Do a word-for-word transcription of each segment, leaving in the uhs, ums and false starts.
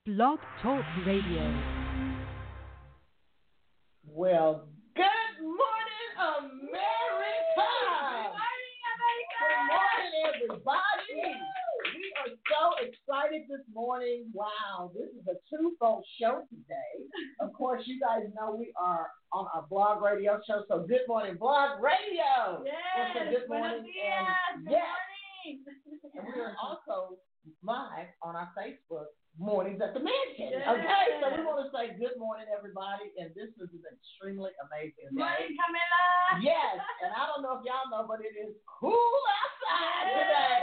Blog Talk Radio. Well, good morning, America! Good morning, everybody! We are so excited this morning. Wow, this is a twofold show today. Of course, you guys know we are on our blog radio show, so good morning, blog radio! Yes, so good morning. And, good yes. morning! And we are also live on our Facebook. Mornings at the Mansion. Yes. Okay, so we want to say good morning, everybody, and this is an extremely amazing day. Morning, Camilla. Yes, and I don't know if y'all know, but it is cool outside yes. today.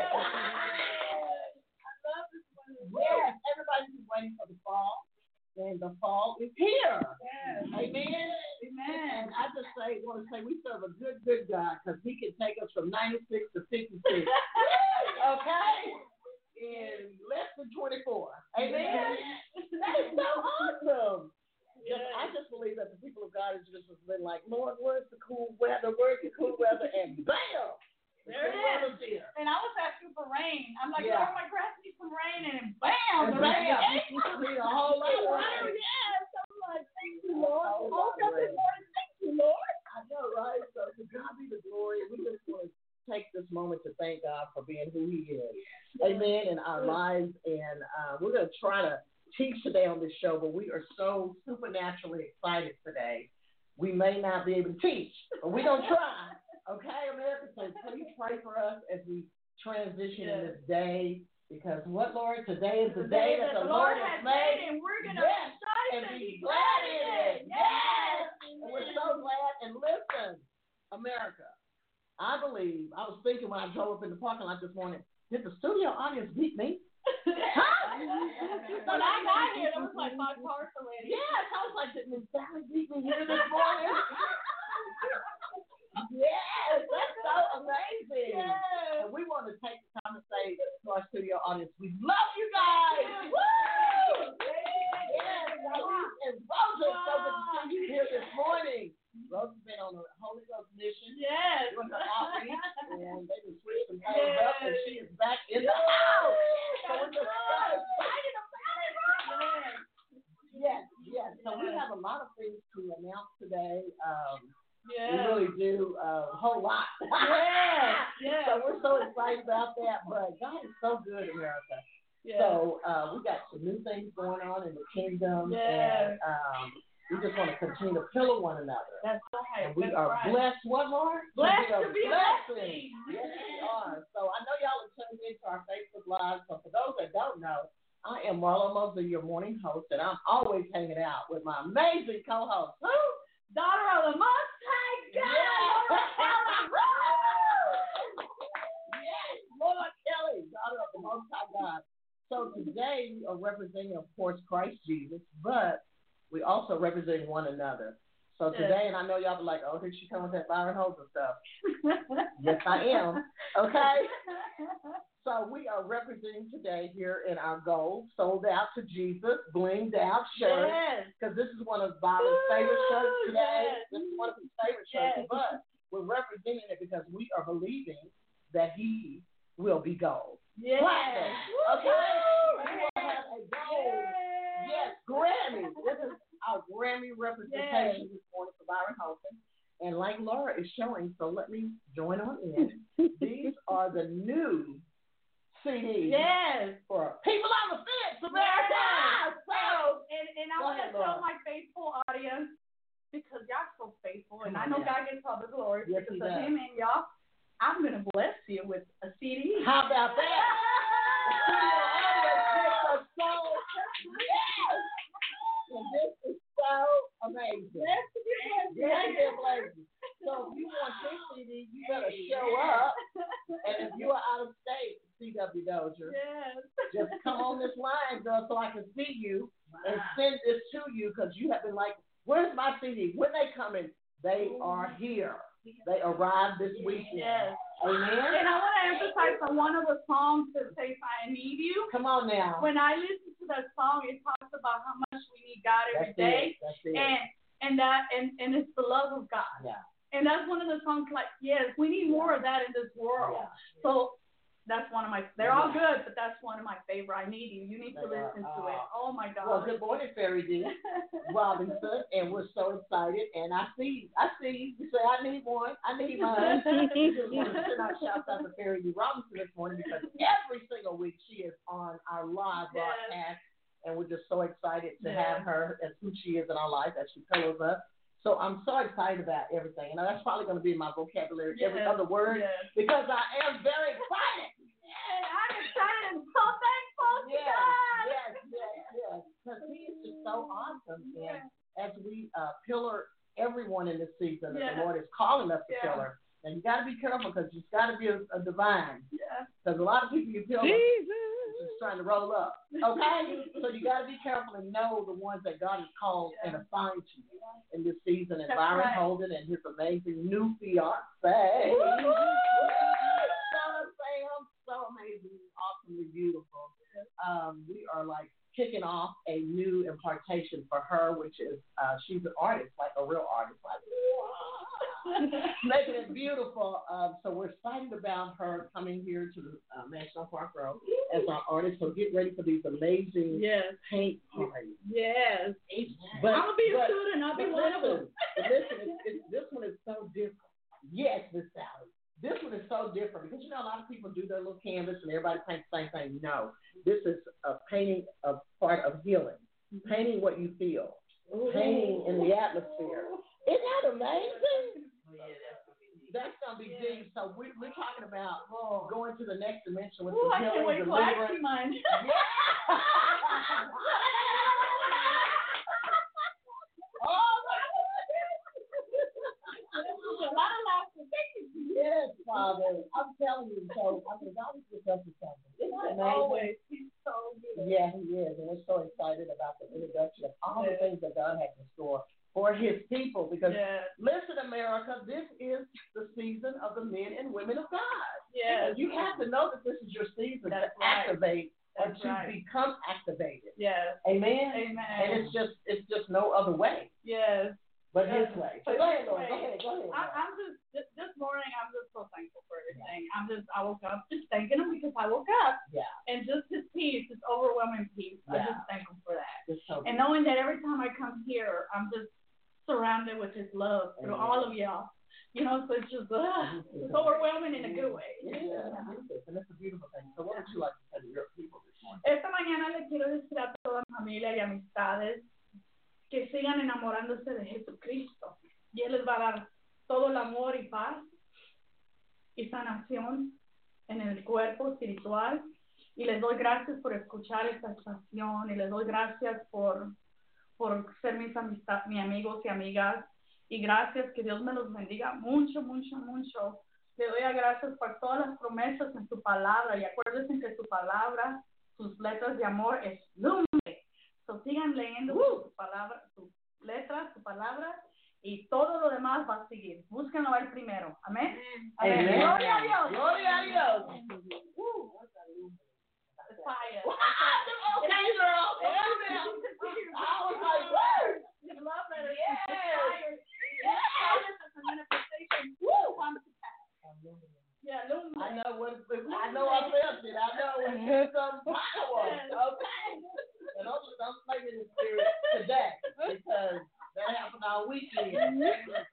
I love this one. Yes, everybody's been waiting for the fall, and the fall is here. Yes. Amen. Amen. And I just say, want to say, we serve a good, good God because He can take us from ninety-six to fifty-six. Okay. In less than twenty-four. Amen. Yes. That is so awesome. Yes. I just believe that the people of God has just been like, Lord, where's the cool weather? Where's the cool weather? And bam! There it is. Here. And I was asking for rain. I'm like, yeah. Lord, my grass needs some rain. And bam! And the bam! rain. Need a whole lot of rain. Yes. I'm like, thank you, Lord. I woke up this morning. Thank you, Lord. I know, right? So to God be the glory. We just want to take this moment to thank God for being who He is. Amen. In our lives. And uh, we're going to try to teach today on this show, but we are so supernaturally excited today. We may not be able to teach, but we're going to try. Okay, America? So please pray for us as we transition yes. in this day. Because what, Lord? Today is the, the day, day that, that the Lord, Lord has made. And we're going to yes. and be glad in it. Yes. yes. And we're so glad. And listen, America. I believe, I was thinking when I drove up in the parking lot this morning, did the studio audience beat me? Huh? When I got here, there was like five cars already. Yes, I was like, did Miss Sally beat me here this morning? Yes, that's so amazing. Yes. And we want to take the time to say to our studio audience, we love you guys. Woo! Yes, and Rosa, it's so good to see you here this morning. Rosa's been on a Holy Ghost mission. Yes. Doing her outreach, and they just switched some things yes. up, and she is back in the house. So we're just so excited about it, Rosa. Yes, yes. So we have a lot of things to announce today. Um, yes. We really do uh, a whole lot. Yes, yes. So we're so excited about that, but God is so good, America. Yes. So uh, we got some new things going on in the kingdom, yes. and um, we just want to continue to pillow one another. That's right. And we That's are right. blessed, what, Lord? Blessed to be a blessing. Yes, we are. So I know y'all are tuned into our Facebook Live. So for those that don't know, I am Marla Mosley, your morning host, and I'm always hanging out with my amazing co-host, who? Daughter of the Most High God. Yes, Lord Kelly, daughter of the Most High God. So today we are representing, of course, Christ Jesus, but we also represent one another. So today, and I know y'all be like, oh, here she comes with that Byron Holzer stuff. Yes, I am. Okay? So we are representing today here in our gold, sold out to Jesus, blinged out shirt. Because yes. this is one of Byron's favorite shirts today. Yes. This is one of his favorite shirts. Yes. But we're representing it because we are believing that he will be gold. Yes. Platinum. Okay? We will have a gold. Yes, Grammy. This is our Grammy representation yes. this morning for Byron Holton. And like Laura is showing, so let me join on in. These are the new C Ds. Yes. For people on the fence, America. Yes. So, and, and I want to tell my faithful audience, because y'all so faithful, and I know God gets all the glory yes, because of him and y'all, I'm going to bless you with a C D. How about that? Yes. And this is so amazing. Yes, yes, yes. Amazing. So if you want your C D, you better show up. And if you are out of state, C W Dozier, yes. just come on this line, girl, so I can see you wow. and send this to you because you have been like, where's my C D? When they coming? They are here. They arrived this weekend. Yes. Amen. And I want to emphasize on one of the songs that says, I need you. Come on now. When I listen to that song, it talks about how much we need God every That's day. It. That's it. And and that and, and it's the love of God. Yeah. And that's one of the songs like, yes, we need more of that in this world. Yeah. So That's one of my. They're all good, but that's one of my favorite. I need you. You need to They are, listen to uh, it. Oh my God. Well, good morning, Fairy D. Robinson, and we're so excited. And I see, I see you say I need one. I need mine. We just want to send out shouts out to Fairy D. Robinson this morning because every single week she is on our live Yes. broadcast, and we're just so excited to Yes. have her as who she is in our life as she pillows us. So I'm so excited about everything, and that's probably going to be my vocabulary, Yes. every other word, Yes. because I am very excited. And I'm excited and so thankful to Yes, God. yes, yes, yes. Because he is just so awesome. And as we uh, pillar everyone in this season that Yes. the Lord is calling us to Yeah. pillar, and you got to be careful because you've got to be a, a divine. Yeah. Because a lot of people you pillar just trying to roll up. Okay? So you got to be careful and know the ones that God has called Yeah. and assigned to you in this season. And That's Byron right. Holden and his amazing new fiance. Woo-hoo! Sam, so amazing, awesomely beautiful. Um, we are like kicking off a new impartation for her, which is uh, she's an artist, like a real artist, like making it beautiful. Um, so we're excited about her coming here to the uh, National Park Road as our artist. So get ready for these amazing Yes. paint parties. Yes. But, I'm gonna be a but, student. I'll be but one of listen, them. but listen, it's, it's, this one is so different. Yes, Miss Sally. This one is so different because, you know, a lot of people do their little canvas and everybody paints the same thing. No, this is a painting a part of healing, painting what you feel, painting in the atmosphere. Isn't that amazing? That's going to be deep. So we, we're talking about oh, going to the next dimension with Ooh, the I can't healing, wait till I deliverance. see mine. Oh, my goodness. Yes, Father. I'm telling you. So, I mean, God is just up to something. Isn't that amazing? Always. He's so good. Yeah, he is. And we're so excited about the introduction of all the things that God has in store for his people. Because, Yes. listen, America, this is the season of the men and women of God. Yes. And you have to know that this is your season That's to right. activate or That's to right. become activated. Yes. Amen? Amen. And it's just it's just no other way Yes. but Yes. his way. But So go his ahead, Lord. Go way. ahead. Go ahead. I, I'm just, this, this morning, I'm just so thankful for everything. I'm just, I woke up just thanking him because I woke up. Yeah. And just his peace, his overwhelming peace. I Yeah. just thank him for that. Just so And knowing that every time I come here, I'm just surrounded with his love through Amen. all of y'all. You know, so it's just, uh, it's overwhelming in a good way. Yeah, and it's a beautiful thing. So what would you like to say to your people this morning? Esta mañana le quiero decir a toda mi familia y amistades que sigan enamorándose de Jesucristo. Y Él les va a dar todo el amor y paz y sanación en el cuerpo espiritual. Y les doy gracias por escuchar esta estación y les doy gracias por, por ser mis amistad, mis amigos y amigas. Y gracias, que Dios me los bendiga mucho, mucho, mucho. Le doy a gracias por todas las promesas en su palabra. Y acuérdense que su palabra, sus letras de amor es lumbre. So, sigan leyendo Uh. su palabra, sus letras, su palabra, y todo lo demás va a seguir. Búsquenlo a él primero. Amén. Amén. Amen. Gloria a Dios. Gloria a Dios. Woo. The fire. Okay, girl. Amen. I was like, woo. His love letters. Yes. Fire. Fire is a manifestation. Woo. Comes to pass. Yeah, lumbre. I know what I know I felt it. I know it's some power. Okay. And don't don't play in the spirit today because that happened all weekend.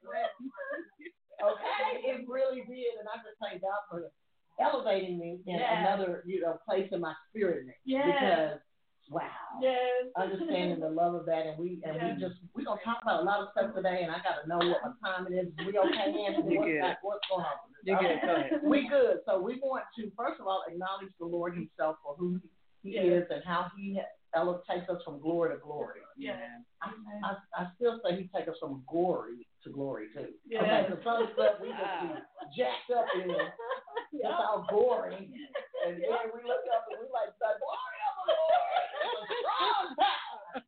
Okay, it really did, and I just thank God for elevating me in Yes. another, you know, place in my spirit. Yes. Because wow. Yes. Understanding the love of that, and we and Yes. we just we gonna talk about a lot of stuff today, and I gotta know what my timing is. We okay, Anthony? You're What's, good. that- what's going on? You're good. Go ahead. We good. So we want to first of all acknowledge the Lord Himself for who He Yes. is and how He ele- takes us from glory to glory. Yes. I, I I still say He takes us from glory to glory too. Yes. Okay, so some stuff we just be jacked up in. That's all gory. And then we look up and we like the glory of the Lord. It's a strong power.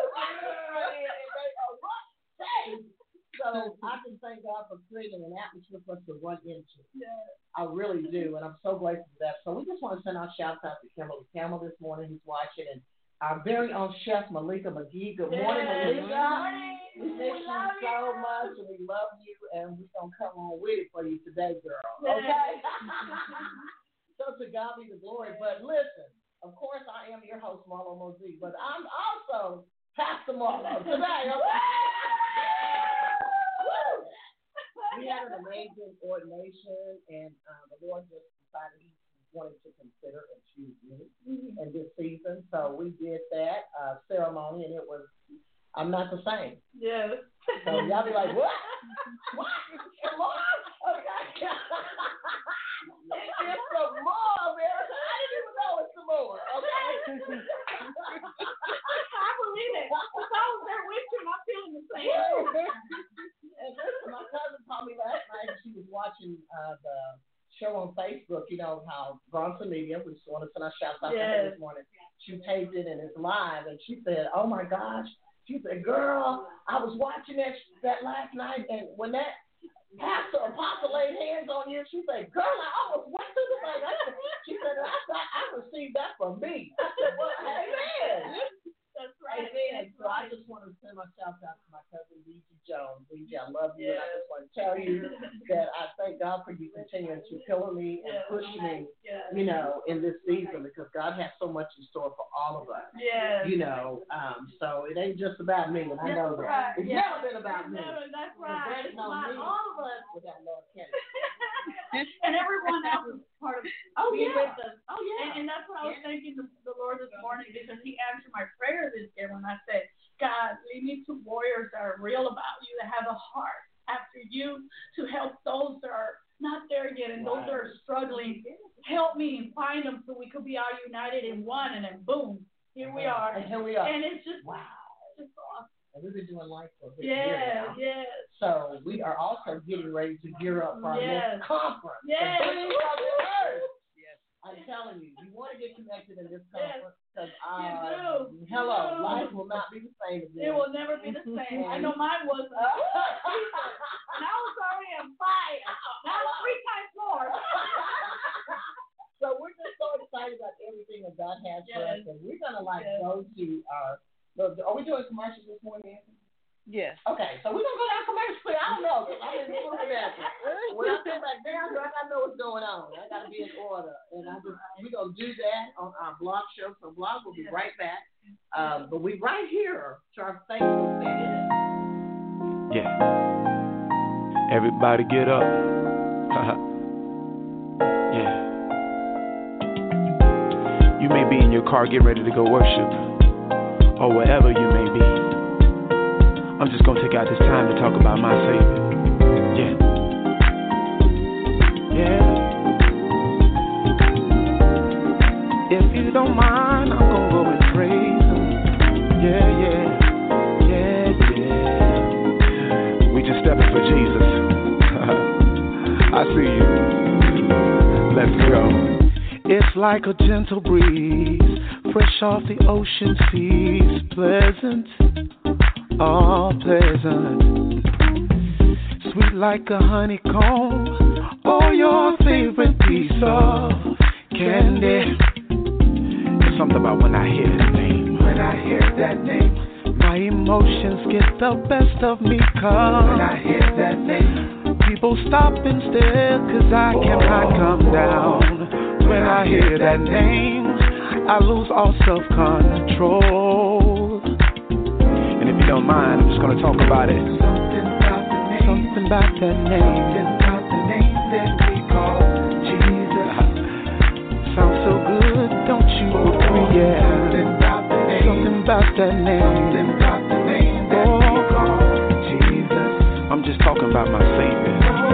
So I can thank God for creating an atmosphere for us to run into. Yes. I really do, and I'm so grateful for that. So we just want to send our shouts out to Kimberly Campbell this morning who's watching, and our very own chef Malika McGee. Good morning, Yes. Malika. Good morning. We miss We you love so you. much, and we love you, and we're going to come on with it for you today, girl. Yes. Okay? So to God be the glory. But listen, of course, I am your host, Marlo Mosey, but I'm also Pastor Marlo today. Okay? We had an amazing ordination, and uh, the Lord just decided He wanted to consider and choose me mm-hmm. in this season. So we did that uh, ceremony, and it was, I'm not the same. Yes. So y'all be like, what? What? Some more? Okay. It's some more, America. I didn't even know it's some more. Okay. I believe it. If I was there with you, I'm feeling the same. And listen, my cousin called me last night, and she was watching uh, the show on Facebook, you know, how Bronson Media, we just want to send our shouts out yes. this morning. She taped it and it's live, and she said, oh my gosh. She said, girl, I was watching that that last night, and when that pastor apostle laid hands on you, she said, girl, I almost went through the thing. I said, she said, I thought I received that from me. I said, well, amen. That's right. Amen. So I just want to send my shout out to my cousin, D J Jones. D J, I love you, yes. and I just want to tell you that I thank God for you continuing to pillar me and yes. push me, yes. you know, in this season, because God has so much in store for all of us. Yes. You know, um, so it ain't just about me, and I know that. Right. It's yes. never been about me. Never, that's right. It's no me all of us without Lord Kenny. And everyone else is part of oh, being yeah. with us. Oh, yeah. And, and that's what I was yeah. thanking the, the Lord this morning, because He answered my prayer this year when I said, God, lead me to warriors that are real about you, that have a heart after you, to help those that are not there yet and wow. those that are struggling. Help me and find them so we could be all united in one, and then boom, here we are. And here we are. And it's just, wow. It's just awesome. And we've been doing life for a bit yes, now. Yes, So we are also getting ready to gear up for our yes. next conference. Yes. Yes. I'm telling you, you want to get connected in this conference, because uh, hello, do. Life will not be the same again. It will never be the same. I know mine wasn't. And I was already on fire. Now three times more. So we're just so excited about everything that God has yes. for us, and we're gonna like yes. go to our. Are we doing commercials this morning, Anthony? Yes. Okay, so we're going to go down commercial. I don't know, because I've been looking at it. When I sit back down here, I got to know what's going on. I got to be in order. And I just, we're going to do that on our blog show. So blog will be right back. Um, but we right here to our Facebook page. Yeah. Everybody get up. Yeah. You may be in your car, get ready to go worship, or wherever you may be. I'm just gonna take out this time to talk about my Savior. Yeah. Yeah. If you don't mind, I'm gonna go and praise Him. Yeah, yeah. Yeah, yeah. We just stepping for Jesus. I see you. Let's go. It's like a gentle breeze, fresh off the ocean seas, pleasant, all pleasant, sweet like a honeycomb, or your favorite piece of candy. There's something about when I hear that name, when I hear that name, my emotions get the best of me, cause when I hear that name, people stop and stare, cause I cannot come down. When I hear that name, I lose all self-control. And if you don't mind, I'm just going to talk about it. Something about the name. Something about the name. Something about the name that we call Jesus. Sounds so good, don't you agree? Yeah. Something about the name. Something about that name. Something about the name that we call Jesus. I'm just talking about my Savior.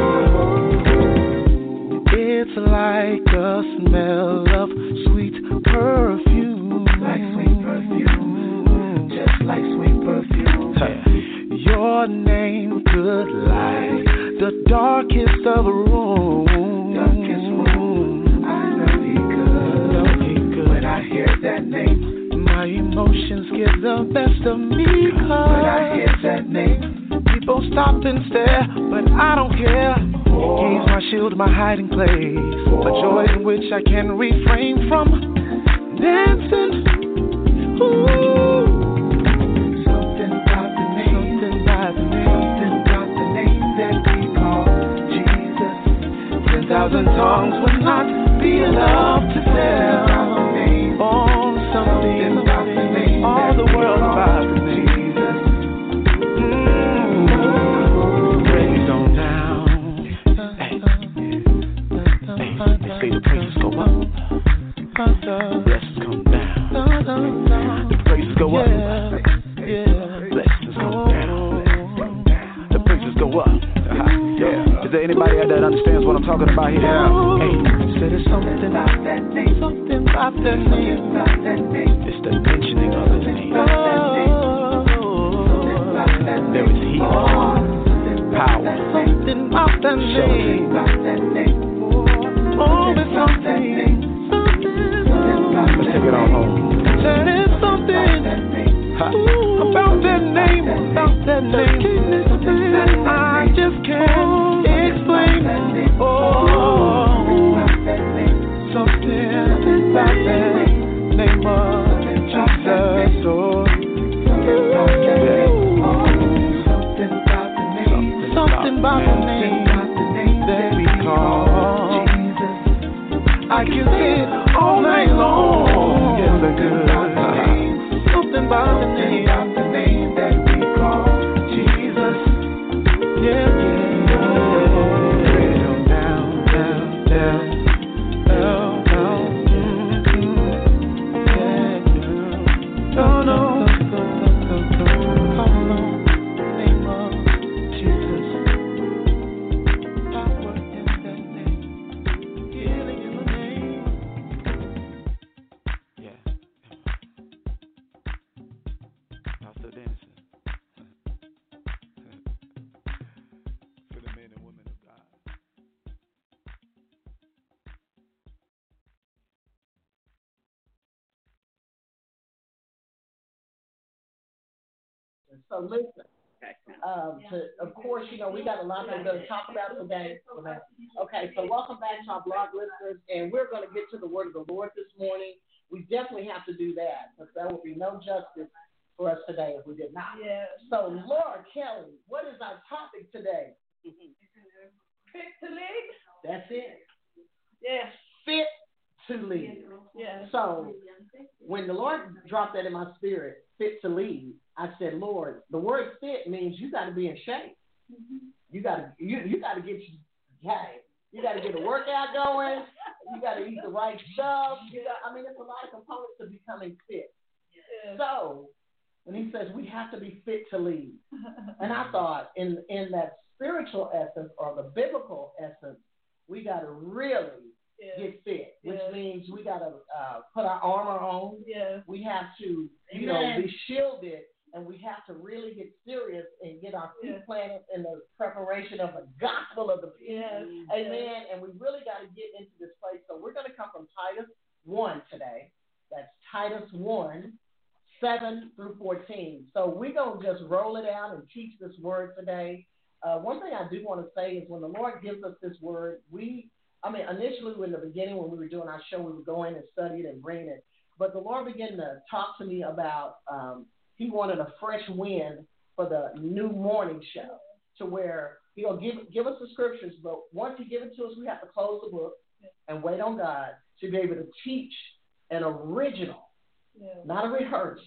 It's like a smell of sweet perfume. Like sweet perfume. Just like sweet perfume. Hey. Your name could light the darkest of a room. Darkest room. I know He could. Know He could. When I hear that name, my emotions get the best of me. When I hear that name, people stop and stare, but I don't care. He's my shield, my hiding place, a joy in which I can refrain from dancing. Ooh. Something about the name, something about the name, something about the name that we call Jesus. Ten thousand tongues would not be enough. Anybody out there that understands what I'm talking about here? Yeah. Hey, said it's something about that name. Something about that name. It's the mentioning of his name. Oh, there is healing, power. Something about that name. Oh, there's something. Let's take it on home. There is something ha. about that name, about that name. I just can't explain. Oh, something about that name of Jesus. Oh, something about the name that we call Jesus. I can see it all night long. Yes, I could. Something about the name, about the name that we call Jesus. Yeah, yeah, yeah. Down, down, down, down, down. Mm-hmm. Yeah, yeah. Oh no. So listen, um, to, of course, you know, we got a lot that we're going to talk about today. Okay, so welcome back to our blog listeners, and we're going to get to the word of the Lord this morning. We definitely have to do that, because there will be no justice for us today if we did not. Yes. So, Laura Kelly, what is our topic today? Fit to lead? That's it. Yes. Fit to lead. Yes. So, when the Lord dropped that in my spirit, fit to lead, I said, Lord, the word fit means you got to be in shape. Mm-hmm. You got to you you got to get you, hey, you got to get a workout going. You got to eat the right stuff. You got, I mean, there's a lot of components to becoming fit. Yes. So when he says we have to be fit to lead, and I thought in in that spiritual essence or the biblical essence, we got to really yes. get fit, which yes. means we got to uh, put our armor on. Yes. We have to, you Amen. know, be shielded. And we have to really get serious and get our feet yes. planted in the preparation of the gospel of the peace. Yes. Amen. Yes. And we really got to get into this place. So we're going to come from Titus one today. That's Titus one, seven through fourteen. So we're going to just roll it out and teach this word today. Uh, one thing I do want to say is when the Lord gives us this word, we, I mean, initially in the beginning when we were doing our show, we would go in and study it and bring it. But the Lord began to talk to me about um, he wanted a fresh wind for the new morning show to where he'll give give us the scriptures, but once he gives it to us, we have to close the book and wait on God to be able to teach an original, yeah. not a rehearsed,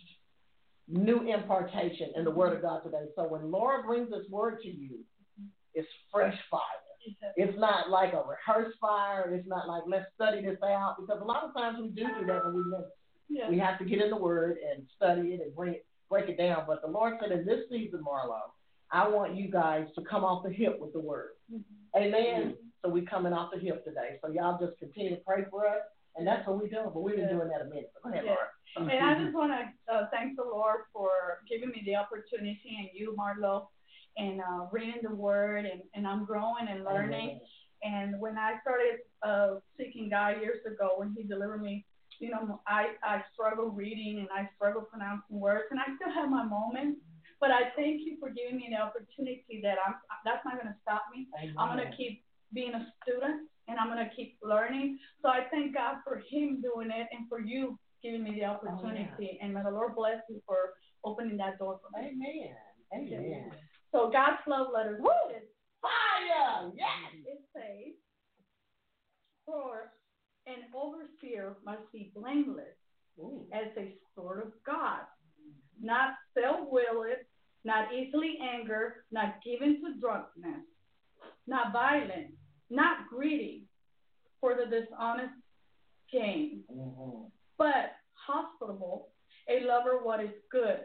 new impartation in the Word of God today. So when Laura brings this word to you, it's fresh fire. It's not like a rehearsed fire. It's not like, let's study this out, because a lot of times we do do that and we miss it. Yeah. We have to get in the Word and study it and bring it. break it down. But the Lord said in this season, Marlo, I want you guys to come off the hip with the word. Mm-hmm. Amen. Mm-hmm. So we coming off the hip today. So y'all just continue to pray for us. And that's what we're doing. But we've been yeah. doing that a minute. So go ahead, yeah. Laura. And I just want to uh, thank the Lord for giving me the opportunity, and you, Marlo, and uh, reading the word. And, and I'm growing and learning. Amen. And when I started uh, seeking God years ago, when he delivered me, you know, I, I struggle reading and I struggle pronouncing words, and I still have my moments, but I thank you for giving me the opportunity that I'm, that's not going to stop me. Amen. I'm going to keep being a student, and I'm going to keep learning. So I thank God for him doing it and for you giving me the opportunity. Oh, yeah. And may the Lord bless you for opening that door for me. Amen. Amen. So God's love letters. Woo! Fire! Yes! It says, for an overseer must be blameless Ooh. as a sort of God, not self-willed, not easily angered, not given to drunkenness, not violent, not greedy for the dishonest gain, mm-hmm. but hospitable, a lover what is good,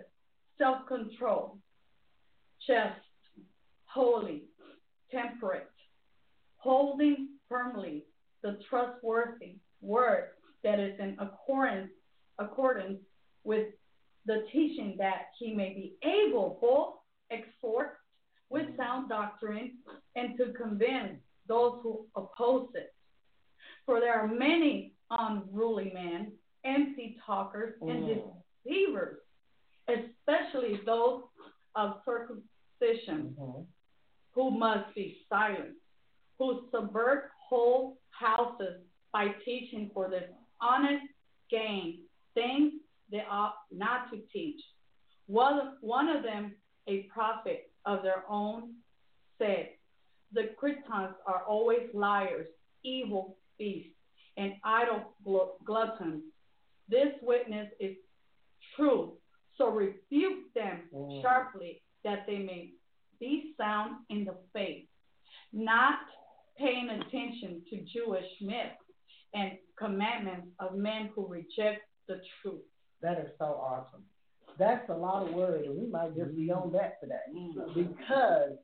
self-control, just, holy, temperate. holding firmly the trustworthy word that is in accordance, accordance with the teaching, that he may be able both exhort with sound doctrine and to convince those who oppose it. For there are many unruly men, empty talkers, and Mm. deceivers, especially those of circumcision, Mm-hmm. who must be silent, who subvert whole houses by teaching for this honest gain things they ought not to teach. One, one of them, a prophet of their own, said, the Christians are always liars, evil beasts, and idle gluttons. This witness is true, so rebuke them Mm. sharply, that they may be sound in the faith, not paying attention to Jewish myths and commandments of men who reject the truth. That is so awesome. That's a lot of words, and we might just be on that today. Because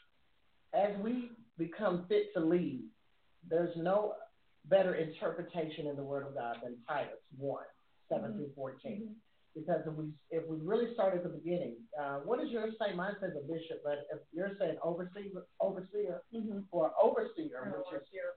as we become fit to lead, there's no better interpretation in the Word of God than Titus one, seven Mm-hmm. through fourteen. Mm-hmm. Because if we if we really start at the beginning, uh, what does yours say? Mine says a bishop, but if you're saying overseer, overseer Mm-hmm. or overseer, which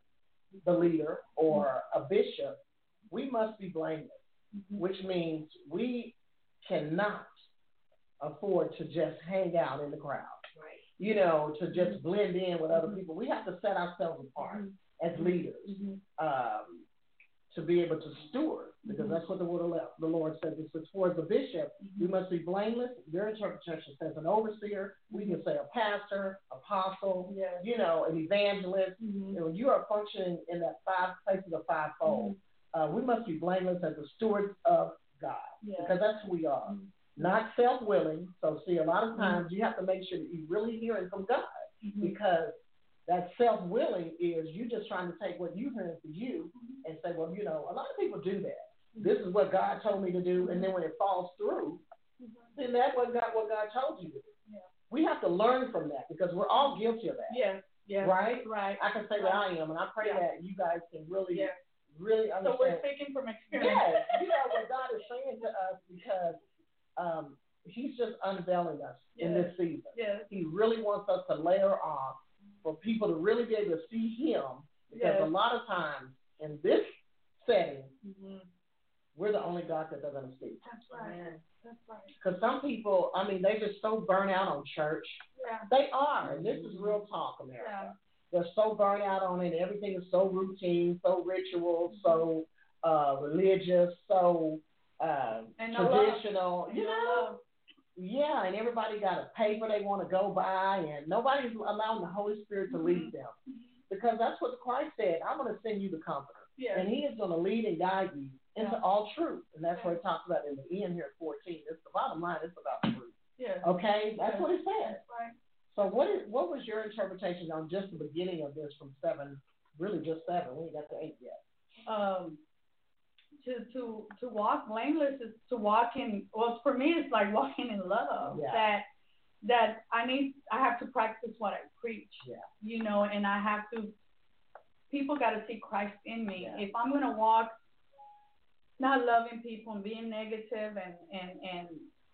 is the leader, or a bishop, we must be blameless, Mm-hmm. which means we cannot afford to just hang out in the crowd. Right. You know, to just Mm-hmm. blend in with other Mm-hmm. people. We have to set ourselves apart Mm-hmm. as leaders. Mm-hmm. Um, to be able to steward, because Mm-hmm. that's what the word of the Lord says. It says, towards the bishop, Mm-hmm. we must be blameless. Your interpretation says an overseer. We can say a pastor, apostle, Yes. you know, an evangelist. Mm-hmm. And when you are functioning in that five places of fivefold, Mm-hmm. uh, we must be blameless as the stewards of God, Yes. because that's who we are. Mm-hmm. Not self-willing. So, see, a lot of times you have to make sure that you're really hearing from God, Mm-hmm. because that self-willing is you just trying to take what you heard for you and say, well, you know, a lot of people do that. This is what God told me to do, and then when it falls through, Mm-hmm. then that's what God, what God told you to do. Yeah. We have to learn from that, because we're all guilty of that. Yes. Yes. Right? Right. I can say that I am, and I pray Yeah. that you guys can really, Yeah. really So understand. we're speaking from experience. Yes, you know what God is saying to us, because um, He's just unveiling us in Yes. this season. Yes. He really wants us to layer off for people to really be able to see Him, because Yes. a lot of times in this setting, Mm-hmm. we're the only God that they're going to see. That's right. That's right. Because some people, I mean, they just so burnt out on church. Yeah. They are, and this is real talk, America. Yeah. They're so burnt out on it. Everything is so routine, so ritual, so uh, religious, so uh, And no traditional. love. You And no know? love. Yeah, and everybody got a paper they want to go by, and nobody's allowing the Holy Spirit to lead them. Because that's what Christ said. I'm going to send you the Comforter. Yes. And He is going to lead and guide you into Yeah. all truth. And that's what He talks about in the end here at fourteen. It's the bottom line. It's about truth. Yes. Okay? That's Yes. what it says. That's right. So what is what was your interpretation on just the beginning of this from seven, really just seven? We ain't got to eight yet. Um, to to to walk blameless is to walk in. Well, for me, it's like walking in love. Yeah. That that I need. I have to practice what I preach. Yeah. You know, and I have to. People got to see Christ in me. Yeah. If I'm gonna walk, not loving people and being negative and and and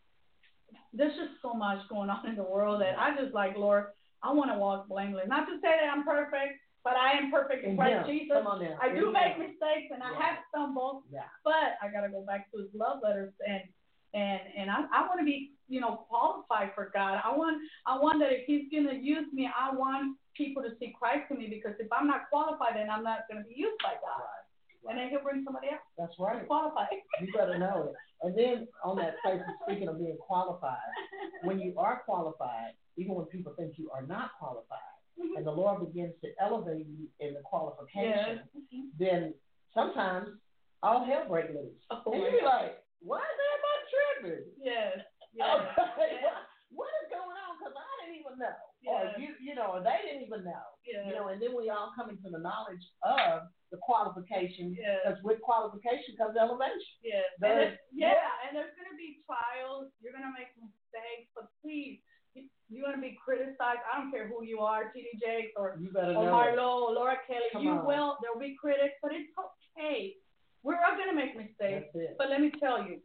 there's just so much going on in the world that I just like, Lord, I want to walk blameless. Not to say that I'm perfect, but I am perfect in In Christ Him. Jesus. Come on now. I do In make Him. mistakes and I Yeah. have stumbled, Yeah. but I gotta go back to His love letters and and and I I want to be, you know, qualified for God. I want I want that if He's gonna use me, I want people to see Christ in me, because if I'm not qualified, then I'm not gonna be used by God. Right. And then He'll bring somebody else That's right. who's qualified. You better know it. And then on that place of speaking of being qualified, when you are qualified, even when people think you are not qualified, and the Lord begins to elevate you in the qualification, Yes. then sometimes all hell breaks loose. Oh, and my you be God. like, why is everybody tripping? Yes. Yes. Okay, Yes. what, what is going on? Because I didn't even know. Yes. Or you, you know, they didn't even know. Yes. You know, and then we all come into the knowledge of the qualification, Yes. because with qualification comes elevation. Yes. There- And there's, yeah, yeah. and there's going to be trials. You're going to make mistakes, but please, you, you're going to be criticized. I don't care who you are, T D Jakes or, You better or know it. Marlo or Laura Kelly. Come you on. will. There'll be critics, but it's okay. We're all going to make mistakes. That's it. But let me tell you,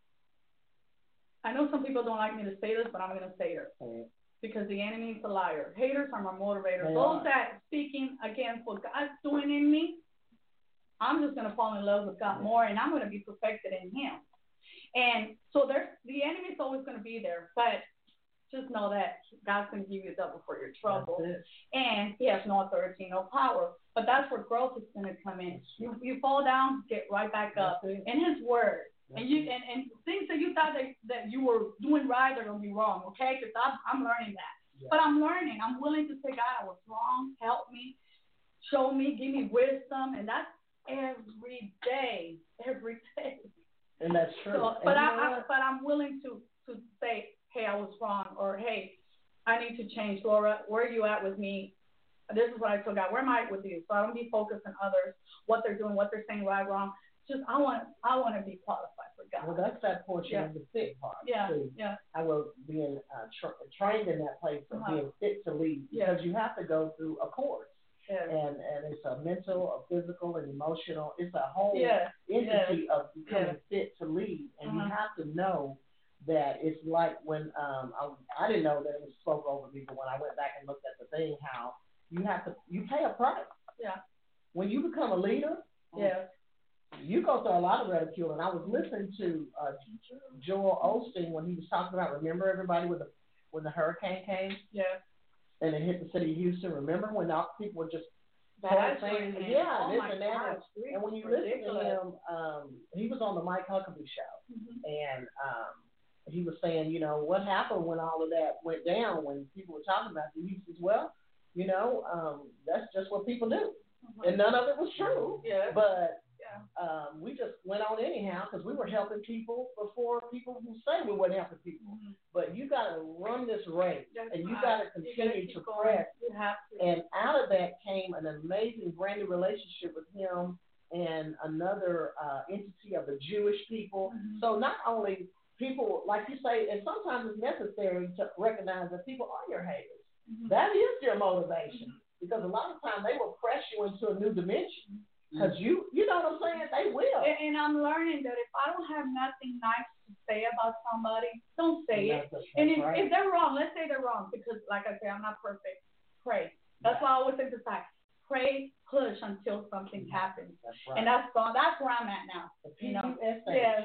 I know some people don't like me to say this, but I'm going to say it. Okay. Because the enemy is a liar. Haters are my motivators. They Those are. that speaking against what God's doing in me, I'm just going to fall in love with God more, and I'm going to be perfected in Him. And so there's the enemy's always going to be there, but just know that God's going to give you double for your trouble. And He has no authority, no power. But that's where growth is going to come in. You you fall down, get right back up in His Word. And you and, and things that you thought that, that you were doing right are going to be wrong, okay? Because I'm, I'm learning that. Yeah. But I'm learning. I'm willing to say, God, I was wrong. Help me. Show me. Give me wisdom. And that's every day. Every day. And that's true. So, but, I, I, but I'm willing to, to say, hey, I was wrong. Or, hey, I need to change. Laura, where are you at with me? This is what I told God. Where am I with you? So I don't be focused on others, what they're doing, what they're saying right, wrong. Just I want I want to be qualified for God. Well, that's that portion yeah. of the fit part. Yeah, too. yeah. I was being uh, tra- trained in that place of uh-huh. being fit to lead because yeah. you have to go through a course. Yeah. And and it's a mental, a physical, and emotional. It's a whole yeah. entity yeah. of becoming yeah. fit to lead. And uh-huh. you have to know that it's like when um I, I didn't know that it was spoke over me, but when I went back and looked at the thing, how you have to you pay a price. Yeah. When you become a leader. Yeah. You go through a lot of ridicule, and I was listening to uh, Joel Osteen when he was talking about, remember everybody with the, when the hurricane came? Yeah. And it hit the city of Houston. Remember when all people were just saying, yeah, oh this and that. God, and when you listen to him, um, he was on the Mike Huckabee show, mm-hmm. and um, he was saying, you know, what happened when all of that went down, when people were talking about it. He says, well, you know, um, that's just what people do. Mm-hmm. And none of it was true. Yeah. But Um, we just went on anyhow because we were helping people before people who say we weren't helping people. Mm-hmm. But you got to run this race, That's and you right. got to continue to press. You have to. And out of that came an amazing brand new relationship with him and another uh, entity of the Jewish people. Mm-hmm. So not only people, like you say, and sometimes it's necessary to recognize that people are your haters. Mm-hmm. That is your motivation mm-hmm. because a lot of times they will press you into a new dimension. Because you, you know what I'm saying? They will. And, and I'm learning that if I don't have nothing nice to say about somebody, don't say it. That's, that's and if, right. if they're wrong, let's say they're wrong. Because, like I say, I'm not perfect. Pray. That's yeah. why I always emphasize. Pray, push until something yeah. happens. That's right. And that's gone. That's where I'm at now. You know? Yes.